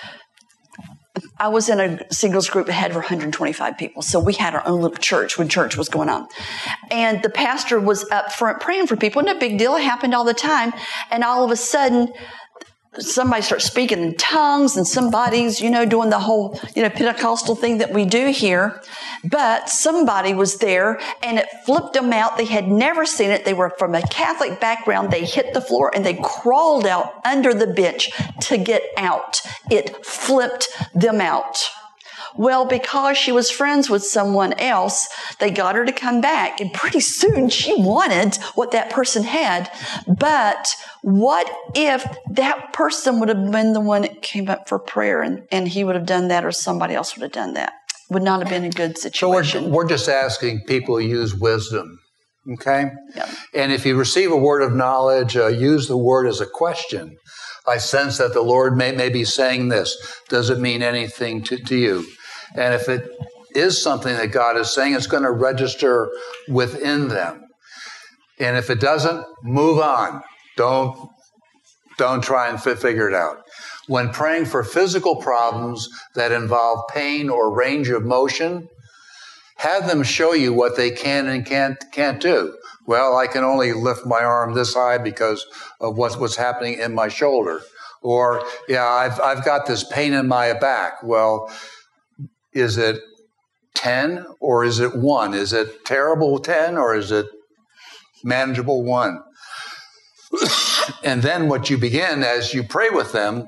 I was in a singles group that had over 125 people. So we had our own little church when church was going on. And the pastor was up front praying for people. No big deal. It happened all the time. And all of a sudden, somebody starts speaking in tongues and somebody's, doing the whole, Pentecostal thing that we do here. But somebody was there and it flipped them out. They had never seen it. They were from a Catholic background. They hit the floor and they crawled out under the bench to get out. It flipped them out. Well, because she was friends with someone else, they got her to come back. And pretty soon she wanted what that person had. But what if that person would have been the one that came up for prayer and he would have done that or somebody else would have done that? Would not have been a good situation. So we're just asking people to use wisdom, okay? Yep. And if you receive a word of knowledge, use the word as a question. I sense that the Lord may be saying this. Does it mean anything to you? And if it is something that God is saying, it's going to register within them. And if it doesn't, move on. Don't try and figure it out. When praying for physical problems that involve pain or range of motion, have them show you what they can and can't do. Well, I can only lift my arm this high because of what's happening in my shoulder. Or, I've got this pain in my back. Well, is it 10 or is it 1? Is it terrible 10 or is it manageable 1? And then what you begin as you pray with them,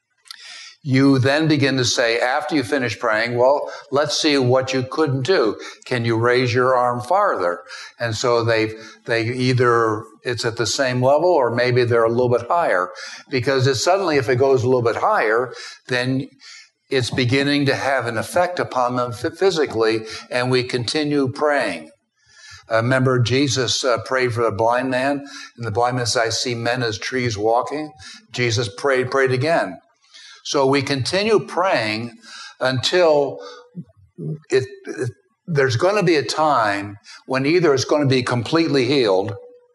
you then begin to say, after you finish praying, well, let's see what you couldn't do. Can you raise your arm farther? And so they either it's at the same level or maybe they're a little bit higher. Because if it goes a little bit higher, then it's beginning to have an effect upon them physically, and we continue praying. Remember, Jesus prayed for the blind man, and the blind man said, I see men as trees walking. Jesus prayed again. So we continue praying until there's going to be a time when either it's going to be completely healed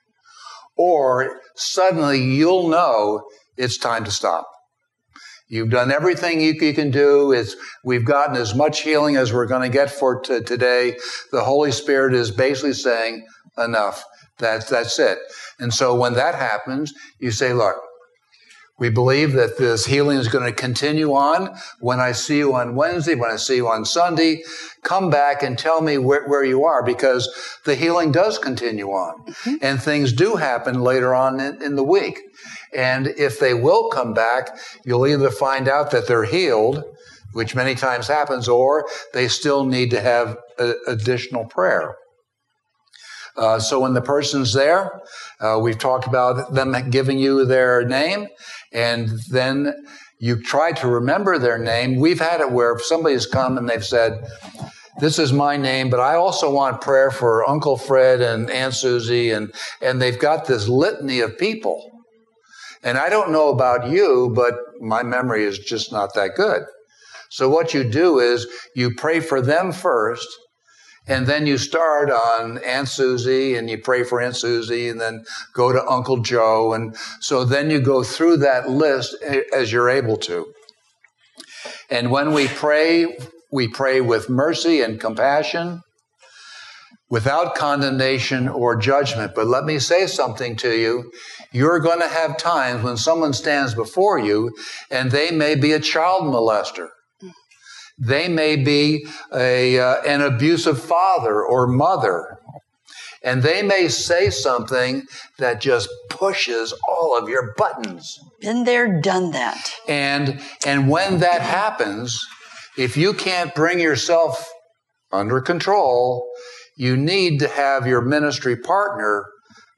or suddenly you'll know it's time to stop. You've done everything you can do. We've gotten as much healing as we're going to get for today. The Holy Spirit is basically saying, enough. That's it. And so when that happens, you say, look, we believe that this healing is going to continue on. When I see you on Wednesday, when I see you on Sunday, come back and tell me where you are, because the healing does continue on. Mm-hmm. And things do happen later on in the week. And if they will come back, you'll either find out that they're healed, which many times happens, or they still need to have additional prayer. So when the person's there, we've talked about them giving you their name, and then you try to remember their name. We've had it where if somebody's come and they've said, this is my name, but I also want prayer for Uncle Fred and Aunt Susie, and they've got this litany of people. And I don't know about you, but my memory is just not that good. So what you do is you pray for them first, and then you start on Aunt Susie, and you pray for Aunt Susie, and then go to Uncle Joe. And so then you go through that list as you're able to. And when we pray with mercy and compassion, without condemnation or judgment. But let me say something to you. You're going to have times when someone stands before you, and they may be a child molester. They may be an abusive father or mother. And they may say something that just pushes all of your buttons. Been there, done that. And when that happens, if you can't bring yourself under control, you need to have your ministry partner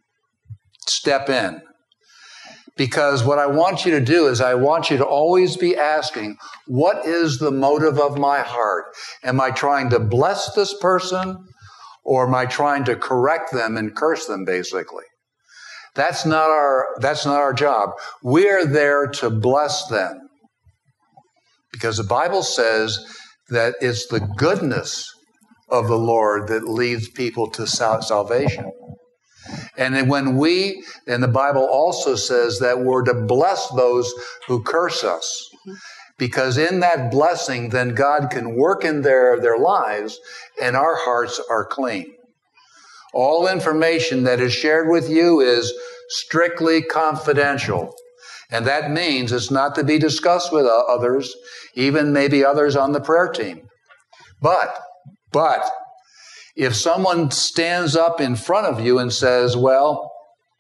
step in. Because what I want you to do is I want you to always be asking, what is the motive of my heart? Am I trying to bless this person, or am I trying to correct them and curse them, basically? That's not our job. We're there to bless them. Because the Bible says that it's the goodness of the Lord that leads people to salvation. And the Bible also says that we're to bless those who curse us. Because in that blessing, then God can work in their lives, and our hearts are clean. All information that is shared with you is strictly confidential. And that means it's not to be discussed with others, even maybe others on the prayer team. But if someone stands up in front of you and says, well,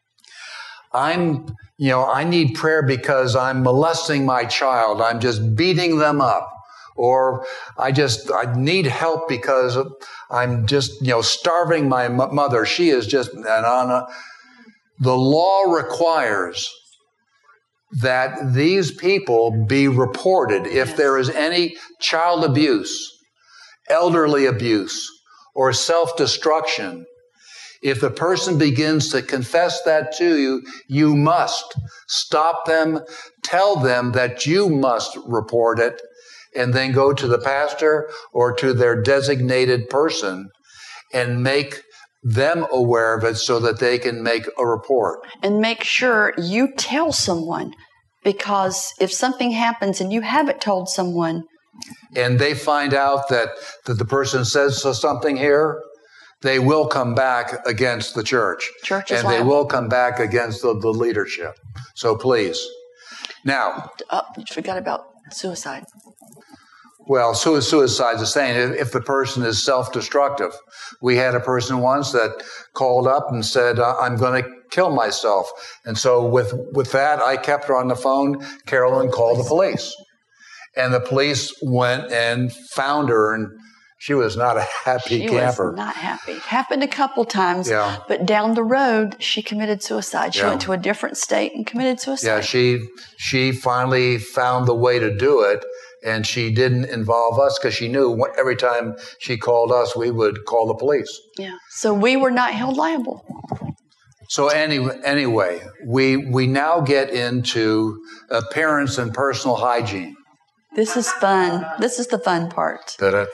I need prayer because I'm molesting my child. I'm just beating them up. Or I need help because I'm just, starving my mother. She is just, the law requires that these people be reported if there is any child abuse, elderly abuse, or self-destruction. If the person begins to confess that to you, you must stop them, tell them that you must report it, and then go to the pastor or to their designated person and make them aware of it so that they can make a report. And make sure you tell someone, because if something happens and you haven't told someone, and they find out that the person says something here, they will come back against the church. And they will come back against the leadership. So please. Now. You forgot about suicide. Well, suicide is the same. If the person is self-destructive. We had a person once that called up and said, I'm going to kill myself. And so with that, I kept her on the phone. Carolyn called the police. And the police went and found her, and she was not a happy camper. She was not happy. It happened a couple times, but down the road, she committed suicide. She went to a different state and committed suicide. Yeah, she finally found the way to do it, and she didn't involve us because she knew every time she called us, we would call the police. Yeah, so we were not held liable. So anyway, we now get into appearance and personal hygiene. This is fun. This is the fun part.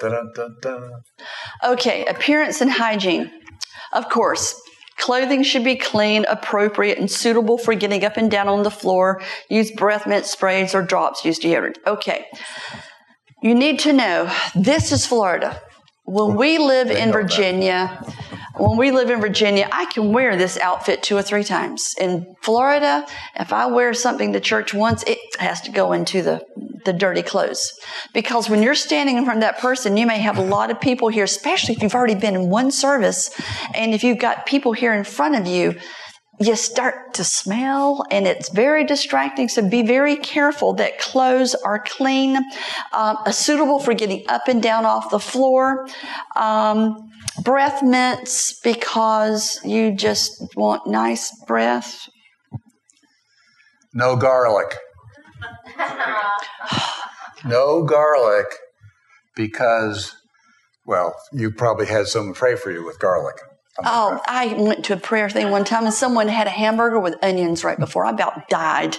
Okay, appearance and hygiene. Of course, clothing should be clean, appropriate, and suitable for getting up and down on the floor. Use breath mint sprays or drops. Use deodorant. Okay. You need to know, this is Florida. When we live in Virginia, I can wear this outfit 2 or 3 times. In Florida, if I wear something to church once, it has to go into the dirty clothes. Because when you're standing in front of that person, you may have a lot of people here, especially if you've already been in one service. And if you've got people here in front of you, you start to smell, and it's very distracting. So be very careful that clothes are clean, suitable for getting up and down off the floor. Breath mints, because you just want nice breath. No garlic. No garlic, because, well, you probably had someone pray for you with garlic. I went to a prayer thing one time, and someone had a hamburger with onions right before. I about died.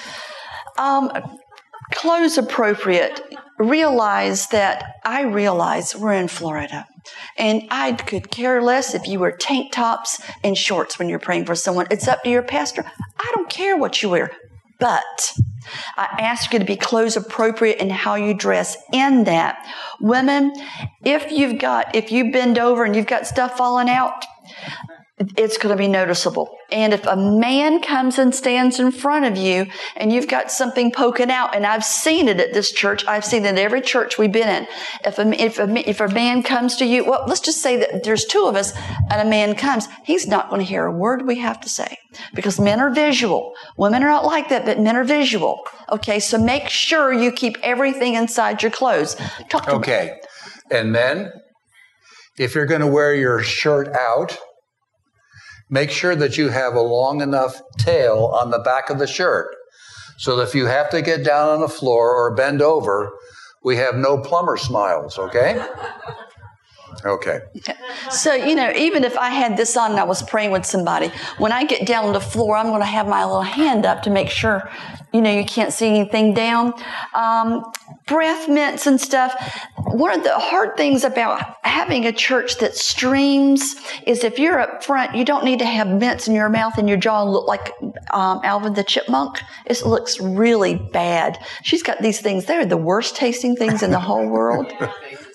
Clothes appropriate. I realize we're in Florida. And I could care less if you wear tank tops and shorts when you're praying for someone. It's up to your pastor. I don't care what you wear. But I ask you to be clothes appropriate in how you dress in that. Women, if you bend over and you've got stuff falling out, it's going to be noticeable. And if a man comes and stands in front of you and you've got something poking out, and I've seen it at this church, I've seen it at every church we've been in. If a man comes to you, well, let's just say that there's 2 of us and a man comes, he's not going to hear a word we have to say, because men are visual. Women are not like that, but men are visual. Okay, so make sure you keep everything inside your clothes. Talk to me. And men, if you're going to wear your shirt out, make sure that you have a long enough tail on the back of the shirt so that if you have to get down on the floor or bend over, we have no plumber smiles, okay? Okay. So, even if I had this on and I was praying with somebody, when I get down on the floor, I'm going to have my little hand up to make sure, you can't see anything down. Breath mints and stuff. One of the hard things about having a church that streams is if you're up front, you don't need to have mints in your mouth and your jaw and look like Alvin the Chipmunk. It looks really bad. She's got these things. They're the worst tasting things in the whole world.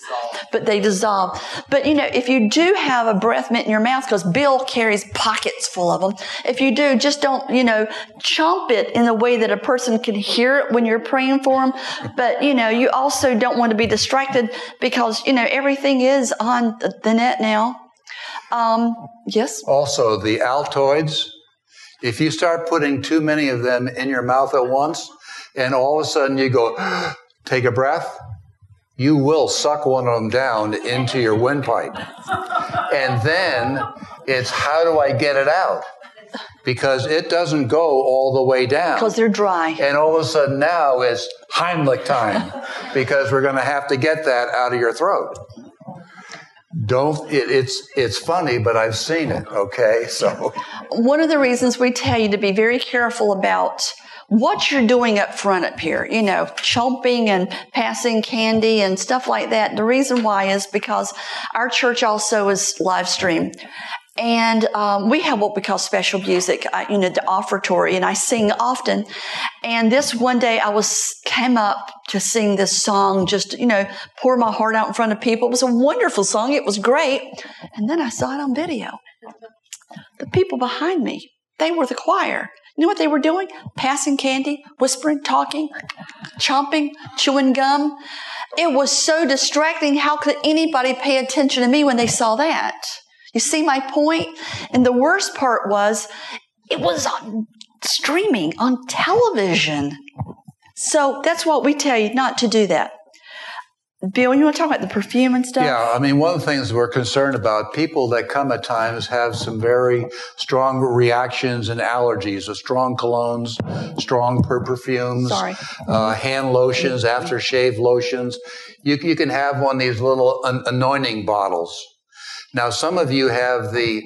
But they dissolve. But, if you do have a breath mint in your mouth, because Bill carries pockets full of them, if you do, just don't, chomp it in a way that a person can hear it when you're praying for them. But, you also don't want to be distracted because, everything is on the net now. Yes? Also, the Altoids, if you start putting too many of them in your mouth at once, and all of a sudden you go, take a breath, you will suck one of them down into your windpipe. And then it's, how do I get it out? Because it doesn't go all the way down. Because they're dry. And all of a sudden now it's Heimlich time, because we're going to have to get that out of your throat. It's funny, but I've seen it, okay? So one of the reasons we tell you to be very careful about what you're doing up front up here, chomping and passing candy and stuff like that. The reason why is because our church also is live stream. And we have what we call special music, the offertory, and I sing often. And this one day I came up to sing this song, just, pour my heart out in front of people. It was a wonderful song. It was great. And then I saw it on video. The people behind me, they were the choir. You know what they were doing? Passing candy, whispering, talking, chomping, chewing gum. It was so distracting. How could anybody pay attention to me when they saw that? You see my point? And the worst part was, it was on streaming on television. So that's what we tell you, not to do that. Bill, you want to talk about the perfume and stuff? Yeah, one of the things we're concerned about, people that come at times have some very strong reactions and allergies, so strong colognes, strong perfumes, hand lotions, aftershave lotions. You can have one of these little anointing bottles. Now, some of you have the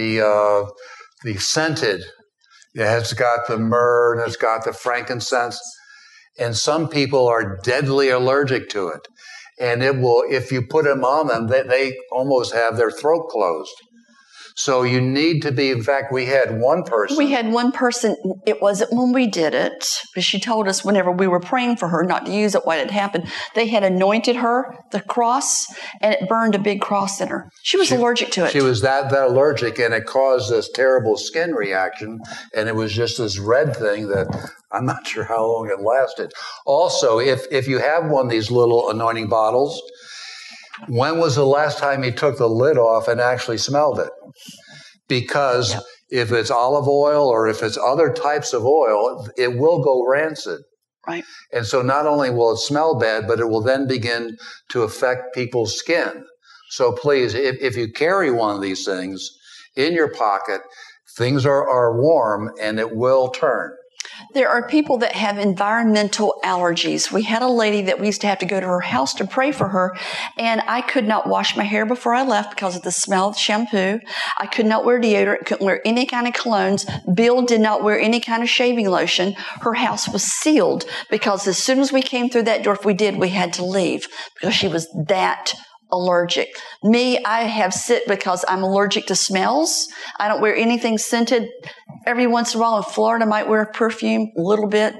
scented. It has got the myrrh and it's got the frankincense. And some people are deadly allergic to it. And it will, if you put them on them, they almost have their throat closed. So you need to be, in fact, we had one person. It wasn't when we did it, but she told us whenever we were praying for her not to use it when it happened, they had anointed her, the cross, and it burned a big cross in her. She was allergic to it. She was that allergic, and it caused this terrible skin reaction, and it was just this red thing that I'm not sure how long it lasted. Also, if you have one of these little anointing bottles, when was the last time you took the lid off and actually smelled it? Because if it's olive oil or if it's other types of oil, it will go rancid. Right. And so not only will it smell bad, but it will then begin to affect people's skin. So please, if you carry one of these things in your pocket, things are warm and it will turn. There are people that have environmental allergies. We had a lady that we used to have to go to her house to pray for her, and I could not wash my hair before I left because of the smell of shampoo. I could not wear deodorant, couldn't wear any kind of colognes. Bill did not wear any kind of shaving lotion. Her house was sealed because as soon as we came through that door, if we did, we had to leave because she was that allergic. Me, I have sit because I'm allergic to smells. I don't wear anything scented. Every once in a while in Florida, I might wear a perfume a little bit.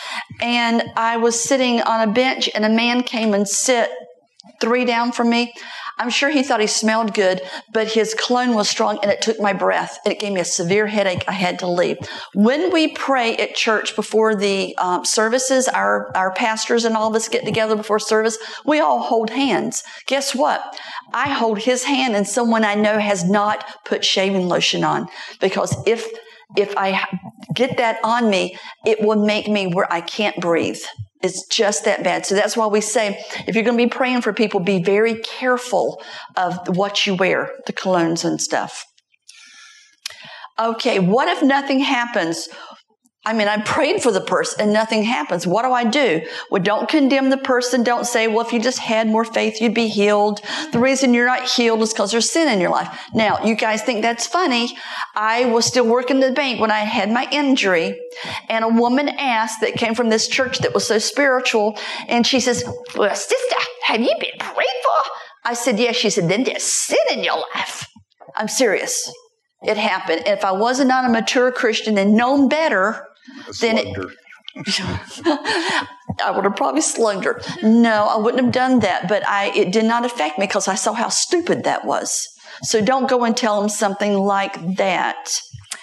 And I was sitting on a bench and a man came and sit 3 down from me. I'm sure he thought he smelled good, but his cologne was strong and it took my breath. And it gave me a severe headache. I had to leave. When we pray at church before the services, our pastors and all of us get together before service, we all hold hands. Guess what? I hold his hand and someone I know has not put shaving lotion on, because if I get that on me, it will make me where I can't breathe. It's just that bad. So that's why we say, if you're going to be praying for people, be very careful of what you wear, the colognes and stuff. Okay, what if nothing happens? I prayed for the person and nothing happens. What do? Well, don't condemn the person. Don't say, well, if you just had more faith, you'd be healed. The reason you're not healed is because there's sin in your life. Now, you guys think that's funny. I was still working the bank when I had my injury, and a woman asked that came from this church that was so spiritual, and she says, well, sister, have you been prayed for? I said, yes. She said, then there's sin in your life. I'm serious. It happened. And if I wasn't not a mature Christian and known better, then I would have probably slugged her. No, I wouldn't have done that, but it did not affect me because I saw how stupid that was. So don't go and tell them something like that.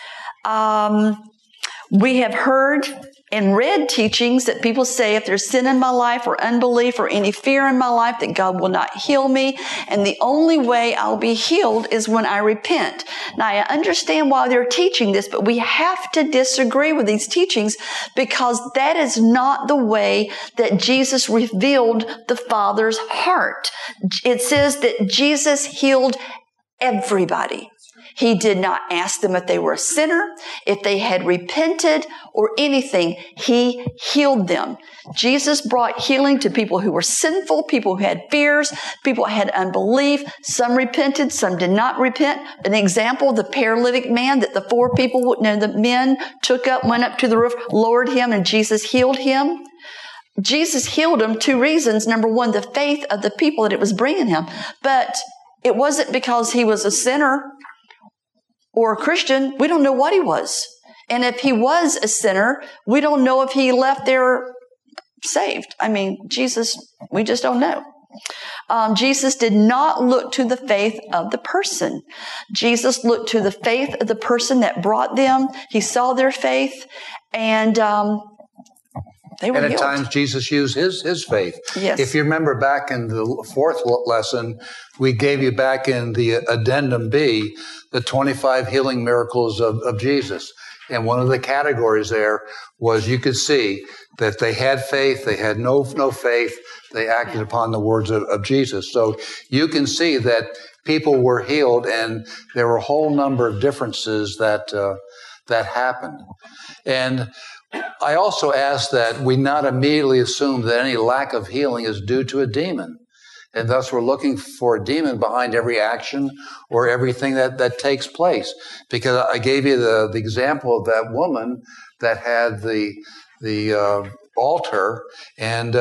We have heard and read teachings that people say if there's sin in my life or unbelief or any fear in my life, that God will not heal me. And the only way I'll be healed is when I repent. Now, I understand why they're teaching this, but we have to disagree with these teachings because that is not the way that Jesus revealed the Father's heart. It says that Jesus healed everybody. He did not ask them if they were a sinner, if they had repented or anything. He healed them. Jesus brought healing to people who were sinful, people who had fears, people who had unbelief. Some repented, some did not repent. An example, the paralytic man that the men took up, went up to the roof, lowered him, and Jesus healed him. Jesus healed him, two reasons. Number one, the faith of the people that it was bringing him. But it wasn't because he was a sinner or a Christian. We don't know what he was. And if he was a sinner, we don't know if he left there saved. I mean, Jesus, we just don't know. Jesus did not look to the faith of the person. Jesus looked to the faith of the person that brought them. He saw their faith, and they were healed. And at times, Jesus used his faith. Yes. If you remember back in the fourth lesson, we gave you back in the addendum B, the 25 healing miracles of Jesus. And one of the categories there was you could see that they had faith, they had no faith, they acted upon the words of Jesus. So you can see that people were healed, and there were a whole number of differences that happened. And I also ask that we not immediately assume that any lack of healing is due to a demon. And thus we're looking for a demon behind every action or everything that takes place. Because I gave you the example of that woman that had the altar, and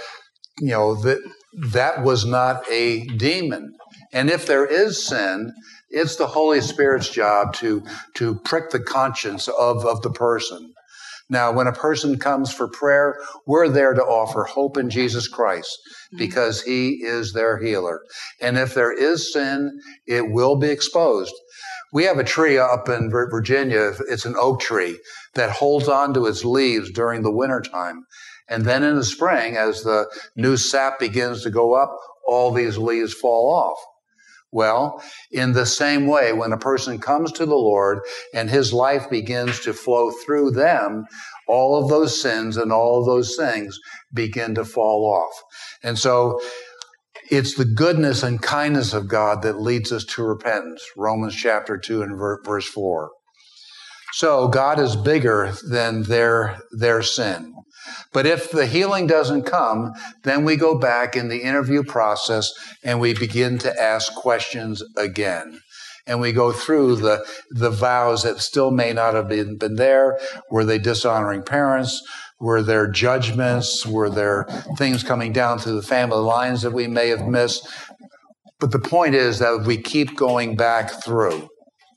that was not a demon. And if there is sin, it's the Holy Spirit's job to prick the conscience of the person. Now, when a person comes for prayer, we're there to offer hope in Jesus Christ because he is their healer. And if there is sin, it will be exposed. We have a tree up in Virginia. It's an oak tree that holds on to its leaves during the wintertime. And then in the spring, as the new sap begins to go up, all these leaves fall off. Well, in the same way, when a person comes to the Lord and his life begins to flow through them, all of those sins and all of those things begin to fall off. And so it's the goodness and kindness of God that leads us to repentance, Romans chapter 2 and verse 4. So God is bigger than their sin. But if the healing doesn't come, then we go back in the interview process and we begin to ask questions again. And we go through the vows that still may not have been there. Were they dishonoring parents? Were there judgments? Were there things coming down through the family lines that we may have missed? But the point is that we keep going back through.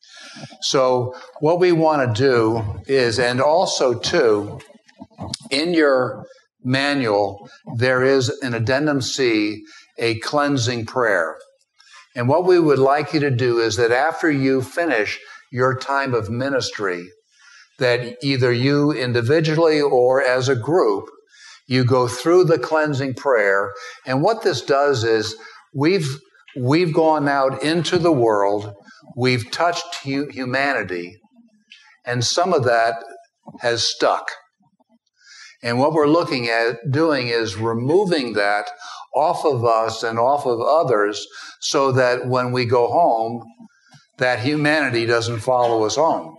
So what we want to do is, and also too, in your manual, there is an addendum C, a cleansing prayer. And what we would like you to do is that after you finish your time of ministry, that either you individually or as a group, you go through the cleansing prayer. And what this does is we've gone out into the world, we've touched humanity, and some of that has stuck. And what we're looking at doing is removing that off of us and off of others so that when we go home, that humanity doesn't follow us home.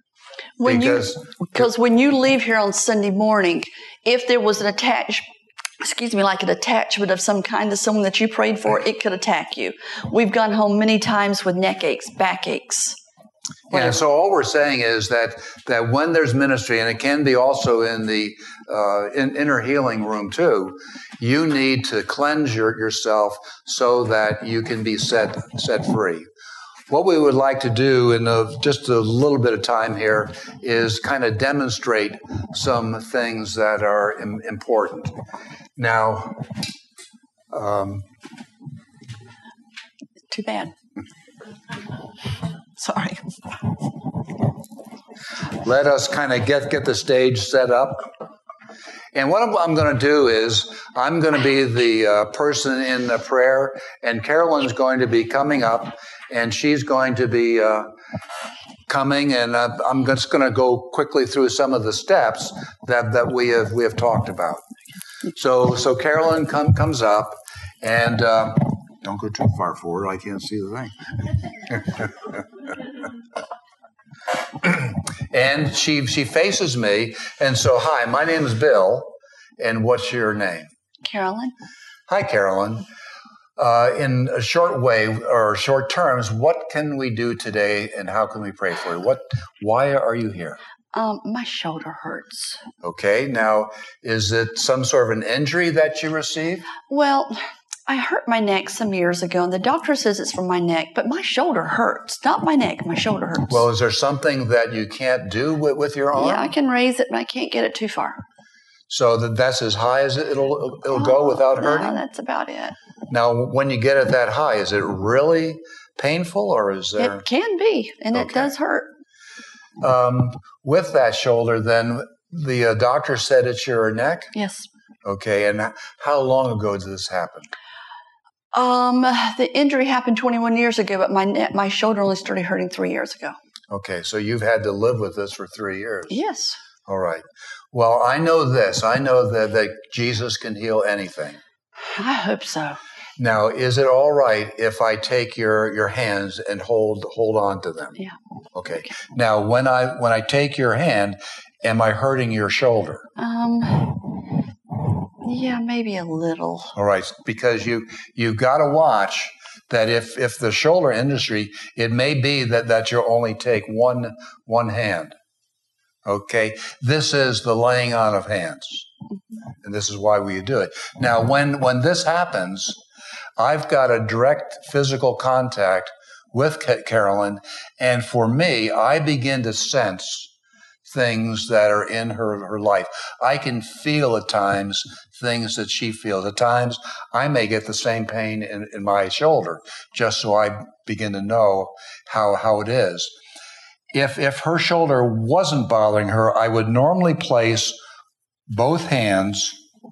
Because when you leave here on Sunday morning, if there was an like an attachment of some kind to someone that you prayed for, it could attack you. We've gone home many times with neck aches, back aches. Yeah, so all we're saying is that when there's ministry, and it can be also in the inner healing room too, you need to cleanse yourself so that you can be set free. what we would like to do in just a little bit of time here is kind of demonstrate some things that are important. Now, too bad. Sorry. Let us kind of get the stage set up. And what I'm going to do is I'm going to be the person in the prayer, and Carolyn's going to be coming up, and she's going to be coming, and I'm just going to go quickly through some of the steps that we have talked about. So Carolyn comes up, and don't go too far forward. I can't see the thing. And she faces me, and so, hi, my name is Bill, and what's your name? Carolyn. Hi, Carolyn. In a short way, or short terms, what can we do today, and how can we pray for you? Why are you here? My shoulder hurts. Okay, now, is it some sort of an injury that you received? Well, I hurt my neck some years ago, and the doctor says it's from my neck, but my shoulder hurts. Not my neck, my shoulder hurts. Well, is there something that you can't do with your arm? Yeah, I can raise it, but I can't get it too far. So that's as high as it'll go without hurting? No, that's about it. Now, when you get it that high, is it really painful, or is there... It can be, and it does hurt. With that shoulder, then, the doctor said it's your neck? Yes. Okay, and how long ago did this happen? The injury happened 21 years ago, but my shoulder only started hurting 3 years ago. Okay, so you've had to live with this for 3 years. Yes. All right. Well, I know this. I know that Jesus can heal anything. I hope so. Now, is it all right if I take your hands and hold on to them? Yeah. Okay. Now, when I take your hand, am I hurting your shoulder? Yeah, maybe a little. All right, because you've got to watch that if the shoulder industry, it may be that you'll only take one hand. Okay, this is the laying on of hands, and this is why we do it. Now, when this happens, I've got a direct physical contact with Carolyn, and for me, I begin to sense things that are in her life. I can feel at times things that she feels. At times, I may get the same pain in my shoulder, just so I begin to know how it is. If her shoulder wasn't bothering her, I would normally place both hands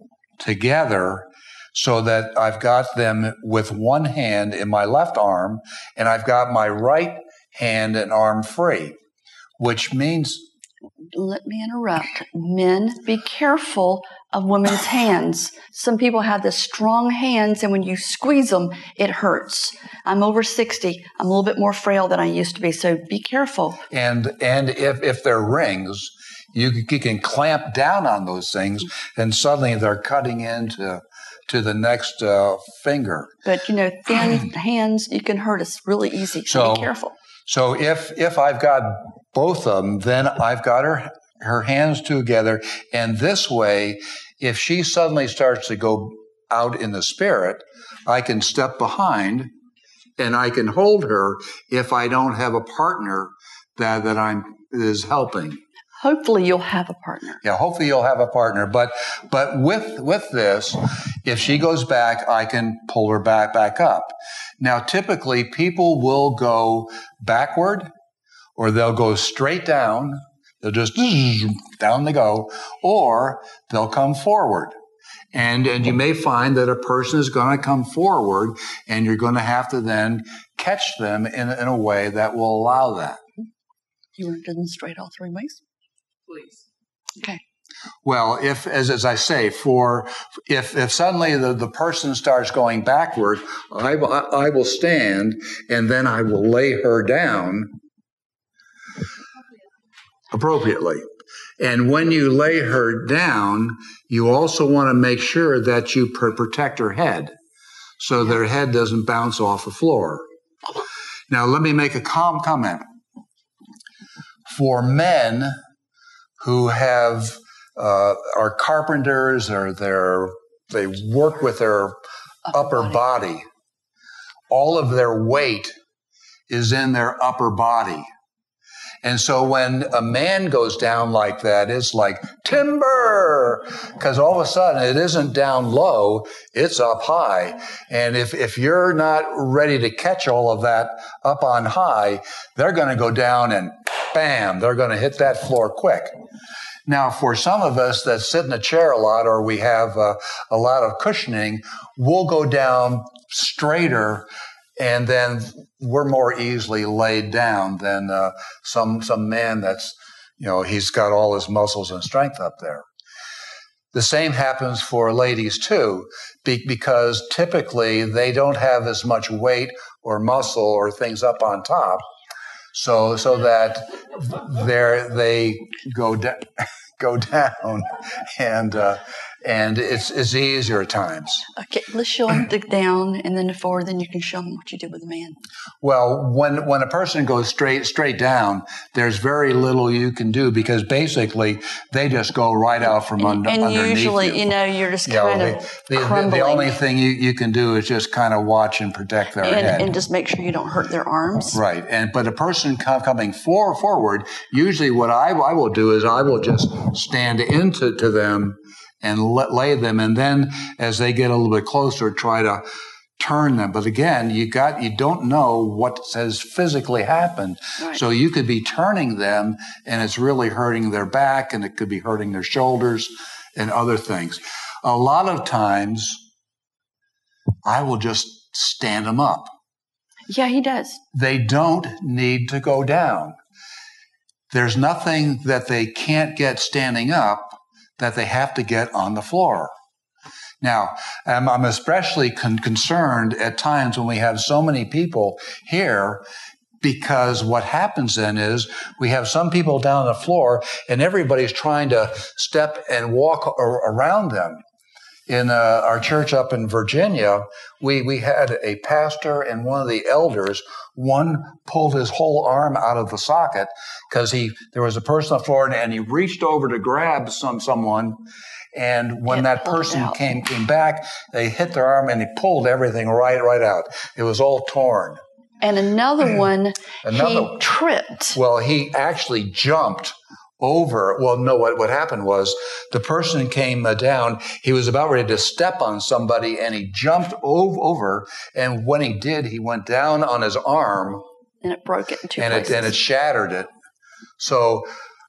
together so that I've got them with one hand in my left arm, and I've got my right hand and arm free, which means... Let me interrupt. Men, be careful of women's hands. Some people have the strong hands, and when you squeeze them, it hurts. I'm over 60. I'm a little bit more frail than I used to be, so be careful. And if they're rings, you can clamp down on those things, and suddenly they're cutting into the next finger. But, thin hands, you can hurt us really easy, so be careful. So if I've got both of them, then I've got her hands together, and this way, if she suddenly starts to go out in the spirit, I can step behind and I can hold her if I don't have a partner that is helping. Hopefully you'll have a partner. Yeah, hopefully you'll have a partner. But with this, if she goes back, I can pull her back up. Now, typically, people will go backward, or they'll go straight down. They'll just down they go, or they'll come forward. And you may find that a person is going to come forward, and you're going to have to then catch them in a way that will allow that. You want to do them straight all 3 ways? Please. Okay. Well, if, as I say, if suddenly the person starts going backward, I will stand, and then I will lay her down appropriately. And when you lay her down, you also want to make sure that you protect her head so that her head doesn't bounce off the floor. Now, let me make a comment. For men who have are carpenters, or they work with their upper body, all of their weight is in their upper body. And so when a man goes down like that, it's like timber, because all of a sudden it isn't down low, it's up high. And if you're not ready to catch all of that up on high, they're going to go down and bam, they're going to hit that floor quick. Now, for some of us that sit in a chair a lot, or we have a lot of cushioning, we'll go down straighter, and then we're more easily laid down than some man that's, he's got all his muscles and strength up there. The same happens for ladies too, because typically they don't have as much weight or muscle or things up on top, so that they go down, and it's easier at times. Okay, let's show them the down and then the forward, then you can show them what you did with the man. Well, when a person goes straight down, there's very little you can do, because basically they just go right out from underneath you. And usually, you're just kind of crumbling. The only thing you can do is just kind of watch and protect their head. And just make sure you don't hurt their arms. Right. But a person coming forward, usually what I will do is I will just stand into them and lay them, and then as they get a little bit closer, try to turn them. But again, you don't know what has physically happened. Right. So you could be turning them, and it's really hurting their back, and it could be hurting their shoulders and other things. A lot of times, I will just stand them up. Yeah, he does. They don't need to go down. There's nothing that they can't get standing up that they have to get on the floor. Now, I'm especially concerned at times when we have so many people here, because what happens then is we have some people down on the floor and everybody's trying to step and walk around them. In our church up in Virginia, we had a pastor and one of the elders. One pulled his whole arm out of the socket because there was a person on the floor, and he reached over to grab someone. And when that person came back, they hit their arm and he pulled everything right out. It was all torn. And another one, he tripped. Well, he actually jumped over. Well, no, what happened was the person came down. He was about ready to step on somebody, and he jumped over. And when he did, he went down on his arm, and it broke it in two places. And it shattered it. So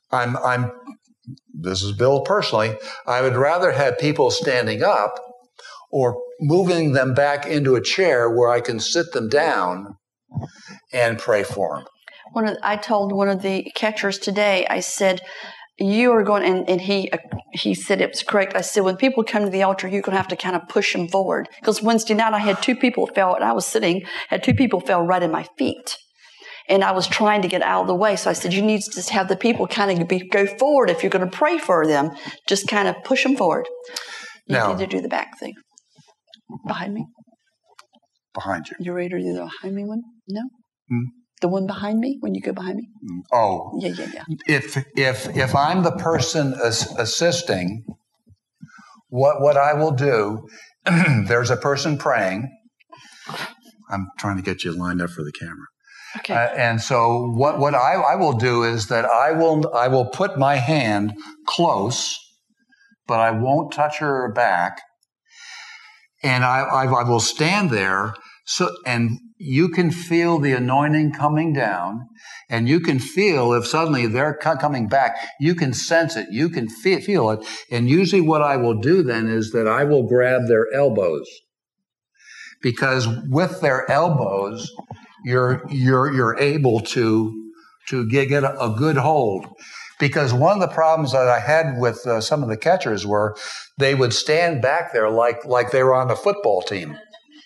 this is Bill personally. I would rather have people standing up or moving them back into a chair where I can sit them down and pray for them. I told one of the catchers today, I said, you are going, and he said it was correct. I said, when people come to the altar, you're going to have to kind of push them forward. Because Wednesday night I had two people fell, and I was sitting, had two people fell right in my feet. And I was trying to get out of the way. So I said, you need to just have the people kind of go forward. If you're going to pray for them, just kind of push them forward. You need to do the back thing. Behind me? Behind you. You ready to do the behind me one? No? Hmm? The one behind me, when you go behind me? Oh. Yeah. If I'm the person assisting, what I will do, there's a person praying. I'm trying to get you lined up for the camera. Okay. And so what I will do is that I will put my hand close, but I won't touch her back, and I will stand there. And you can feel the anointing coming down, and you can feel if suddenly they're coming back. You can sense it. You can feel it. And usually what I will do then is that I will grab their elbows, because with their elbows, you're able to get a good hold. Because one of the problems that I had with some of the catchers were they would stand back there like they were on the football team.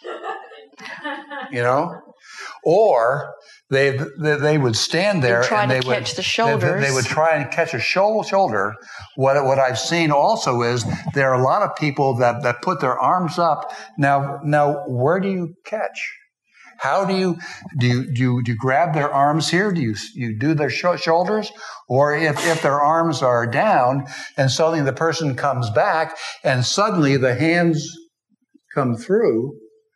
Or they would stand there and they would catch the shoulders. They would try and catch a shoulder. What I've seen also is there are a lot of people that put their arms up. Now where do you catch? How do you grab their arms here? Do you do their shoulders? Or if their arms are down and suddenly the person comes back and suddenly the hands come through,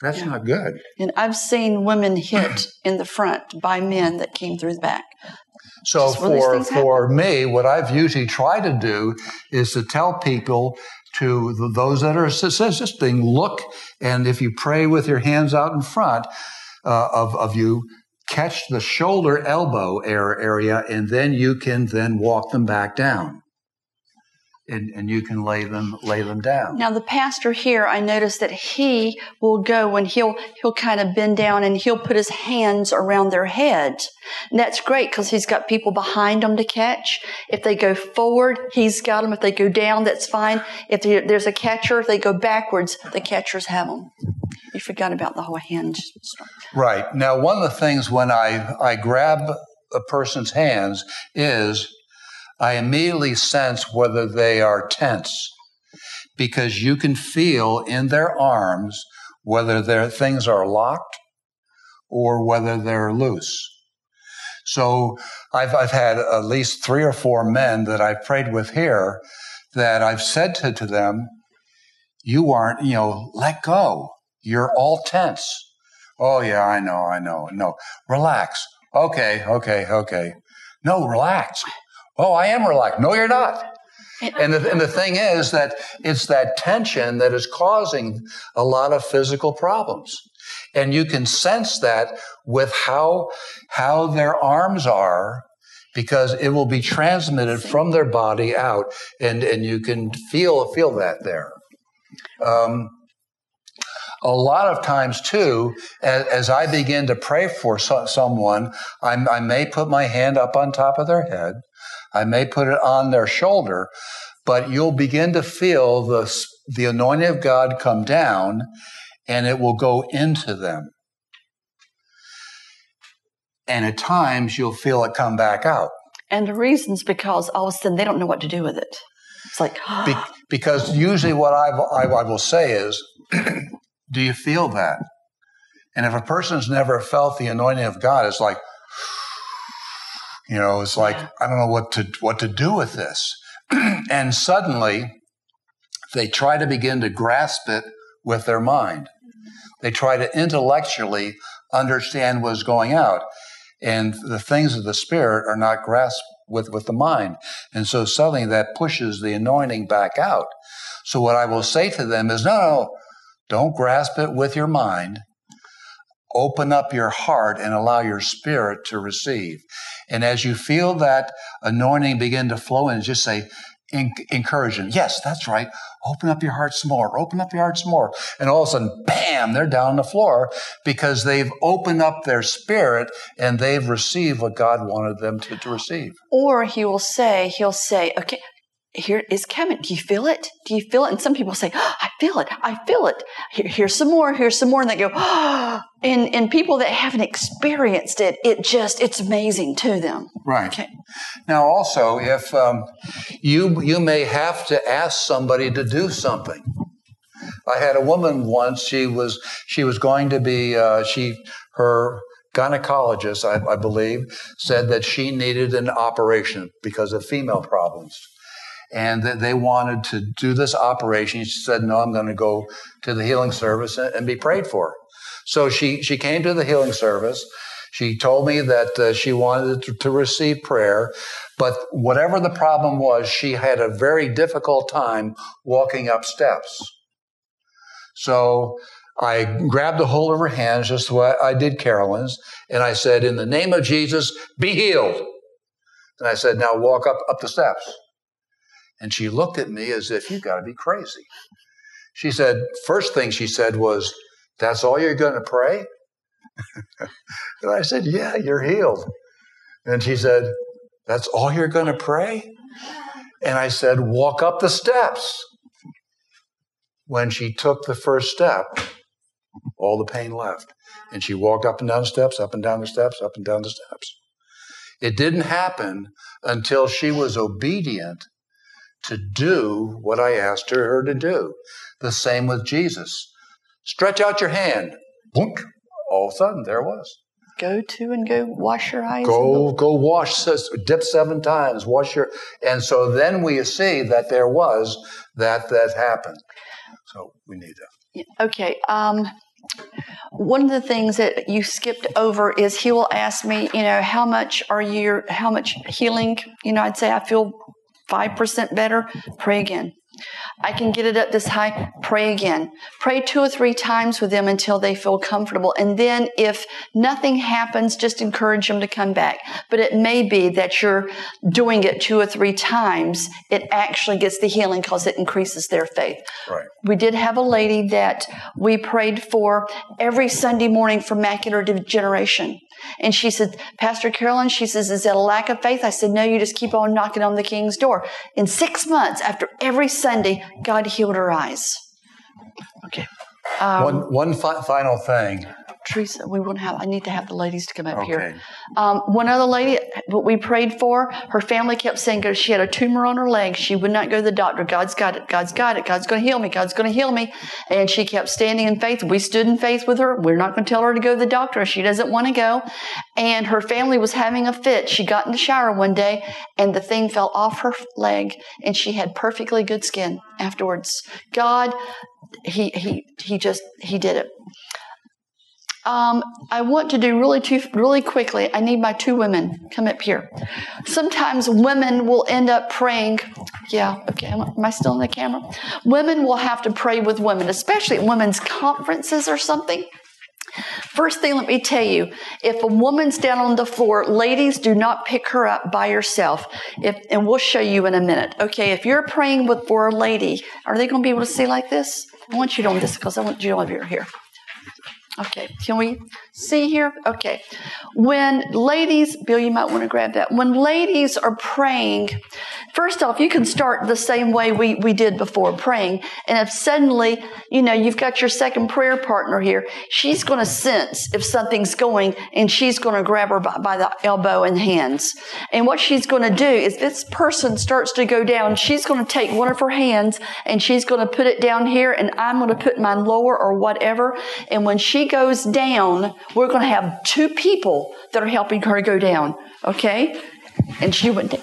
That's not good. And I've seen women hit in the front by men that came through the back. So for me, what I've usually tried to do is to tell people, to those that are assisting, look, and if you pray with your hands out in front of you, catch the shoulder elbow area, and then you can then walk them back down. And you can lay them down. Now the pastor here, I noticed that he will go and he'll kind of bend down and he'll put his hands around their head. And that's great because he's got people behind them to catch. If they go forward, he's got them. If they go down, that's fine. If there's a catcher, if they go backwards, the catchers have them. You forgot about the whole hand stuff. Right. Now, one of the things when I grab a person's hands is I immediately sense whether they are tense, because you can feel in their arms whether their things are locked or whether they're loose. So I've had at least 3 or 4 men that I've prayed with here that I've said to them, you aren't, let go. You're all tense. Oh, yeah, I know. No, relax. Okay. No, relax. Oh, I am relaxed. No, you're not. And the thing is that it's that tension that is causing a lot of physical problems. And you can sense that with how their arms are, because it will be transmitted from their body out, and you can feel that there. A lot of times, too, as I begin to pray for someone, I may put my hand up on top of their head. I may put it on their shoulder, but you'll begin to feel the anointing of God come down, and it will go into them. And at times, you'll feel it come back out. And the reason's because all of a sudden they don't know what to do with it. It's like, because usually what I will say is, do you feel that? And if a person's never felt the anointing of God, it's like, it's like, I don't know what to do with this. And suddenly they try to begin to grasp it with their mind. They try to intellectually understand what's going out. And the things of the Spirit are not grasped with the mind. And so suddenly that pushes the anointing back out. So what I will say to them is, no, don't grasp it with your mind. Open up your heart and allow your spirit to receive. And as you feel that anointing begin to flow in, just say, encouraging. Yes, that's right. Open up your heart some more. Open up your heart some more. And all of a sudden, bam, they're down on the floor because they've opened up their spirit and they've received what God wanted them to receive. Or he'll say, okay, here is Kevin. Do you feel it? Do you feel it? And some people say, I feel it. Here's some more. And they go, and people that haven't experienced it, it's amazing to them. Right. Okay. Now also, if you may have to ask somebody to do something. I had a woman once, she was going to be, her gynecologist, I believe, said that she needed an operation because of female problems. And that they wanted to do this operation. She said, no, I'm going to go to the healing service and be prayed for. So she came to the healing service. She told me that she wanted to receive prayer. But whatever the problem was, she had a very difficult time walking up steps. So I grabbed a hold of her hands, just the way I did Carolyn's, and I said, in the name of Jesus, be healed. And I said, now walk up the steps. And she looked at me as if, you've got to be crazy. She said, first thing she said was, that's all you're going to pray? And I said, yeah, you're healed. And she said, that's all you're going to pray? And I said, walk up the steps. When she took the first step, all the pain left. And she walked up and down the steps, up and down the steps, up and down the steps. It didn't happen until she was obedient to do what I asked her to do. The same with Jesus. Stretch out your hand. Boom. All of a sudden, there it was. Go wash your eyes. Go wash, dip 7 times, wash your, and so then we see that there was that happened. So we need to. Okay. One of the things that you skipped over is he will ask me, how much healing? I'd say I feel 5% better. Pray again. I can get it up this high. Pray again. Pray 2 or 3 times with them until they feel comfortable. And then if nothing happens, just encourage them to come back. But it may be that you're doing it 2 or 3 times. It actually gets the healing because it increases their faith. Right. We did have a lady that we prayed for every Sunday morning for macular degeneration. And she said, Pastor Carolyn, she says, is that a lack of faith? I said, no, you just keep on knocking on the King's door. In 6 months, after every Sunday, God healed her eyes. Okay. One final thing. Teresa, I need to have the ladies to come up here. One other lady, what we prayed for, her family kept saying she had a tumor on her leg. She would not go to the doctor. God's got it. God's got it. God's going to heal me. God's going to heal me. And she kept standing in faith. We stood in faith with her. We're not going to tell her to go to the doctor if she doesn't want to go. And her family was having a fit. She got in the shower one day and the thing fell off her leg and she had perfectly good skin afterwards. God, he did it. I want to do really quickly. I need my 2 women. Come up here. Sometimes women will end up praying. Yeah, okay. Am I still on the camera? Women will have to pray with women, especially at women's conferences or something. First thing, let me tell you, if a woman's down on the floor, ladies, do not pick her up by yourself. And we'll show you in a minute. Okay, if you're praying for a lady, are they going to be able to see like this? I want you to on this because I want you over here. Okay, can we see here? Okay. When ladies, Bill, you might want to grab that. When ladies are praying, first off, you can start the same way we did before, praying. And if suddenly, you've got your second prayer partner here, she's going to sense if something's going and she's going to grab her by the elbow and hands. And what she's going to do is this person starts to go down, she's going to take one of her hands and she's going to put it down here and I'm going to put mine lower or whatever. And when she goes down, we're going to have 2 people that are helping her go down. Okay? And she went down.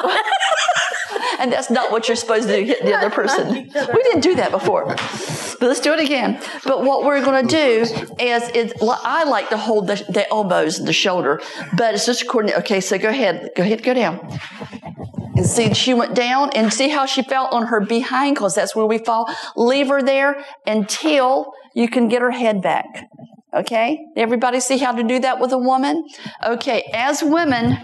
And that's not what you're supposed to do, hit the other person. We didn't do that before. But let's do it again. But what we're going to do is I like to hold the elbows and the shoulder, but it's just coordinate. Okay, so go ahead, go down. And see, she went down and see how she fell on her behind because that's where we fall. Leave her there until you can get her head back. Okay? Everybody see how to do that with a woman? Okay, as women...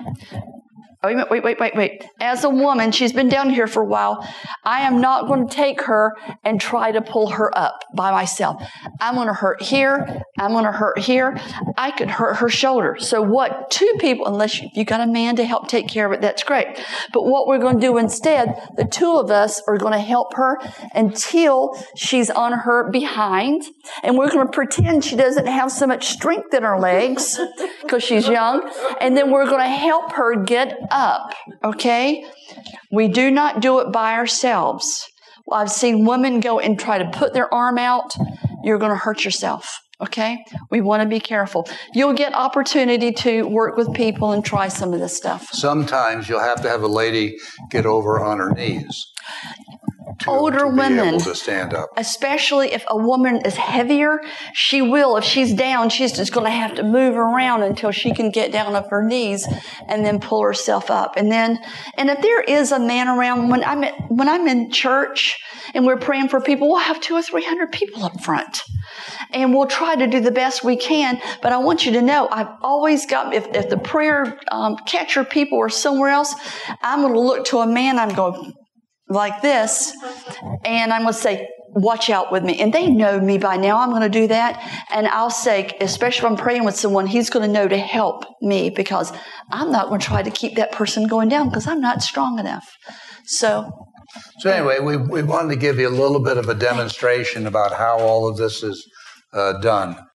Wait. As a woman, she's been down here for a while. I am not going to take her and try to pull her up by myself. I'm going to hurt here. I'm going to hurt here. I could hurt her shoulder. So what 2 people, unless you got a man to help take care of it, that's great. But what we're going to do instead, the 2 of us are going to help her until she's on her behind. And we're going to pretend she doesn't have so much strength in her legs because she's young. And then we're going to help her get up, okay? We do not do it by ourselves. Well, I've seen women go and try to put their arm out. You're going to hurt yourself, okay? We want to be careful. You'll get opportunity to work with people and try some of this stuff. Sometimes you'll have to have a lady get over on her knees. Older women, able to stand up. Especially if a woman is heavier, she will. If she's down, she's just going to have to move around until she can get down off her knees and then pull herself up. And if there is a man around, when I'm in church and we're praying for people, we'll have 200 or 300 people up front. And we'll try to do the best we can. But I want you to know, I've always got, if the prayer catcher people are somewhere else, I'm going to look to a man, I'm going like this, and I'm going to say, watch out with me. And they know me by now. I'm going to do that. And I'll say, especially if I'm praying with someone, he's going to know to help me because I'm not going to try to keep that person going down because I'm not strong enough. So anyway, we wanted to give you a little bit of a demonstration about how all of this is done.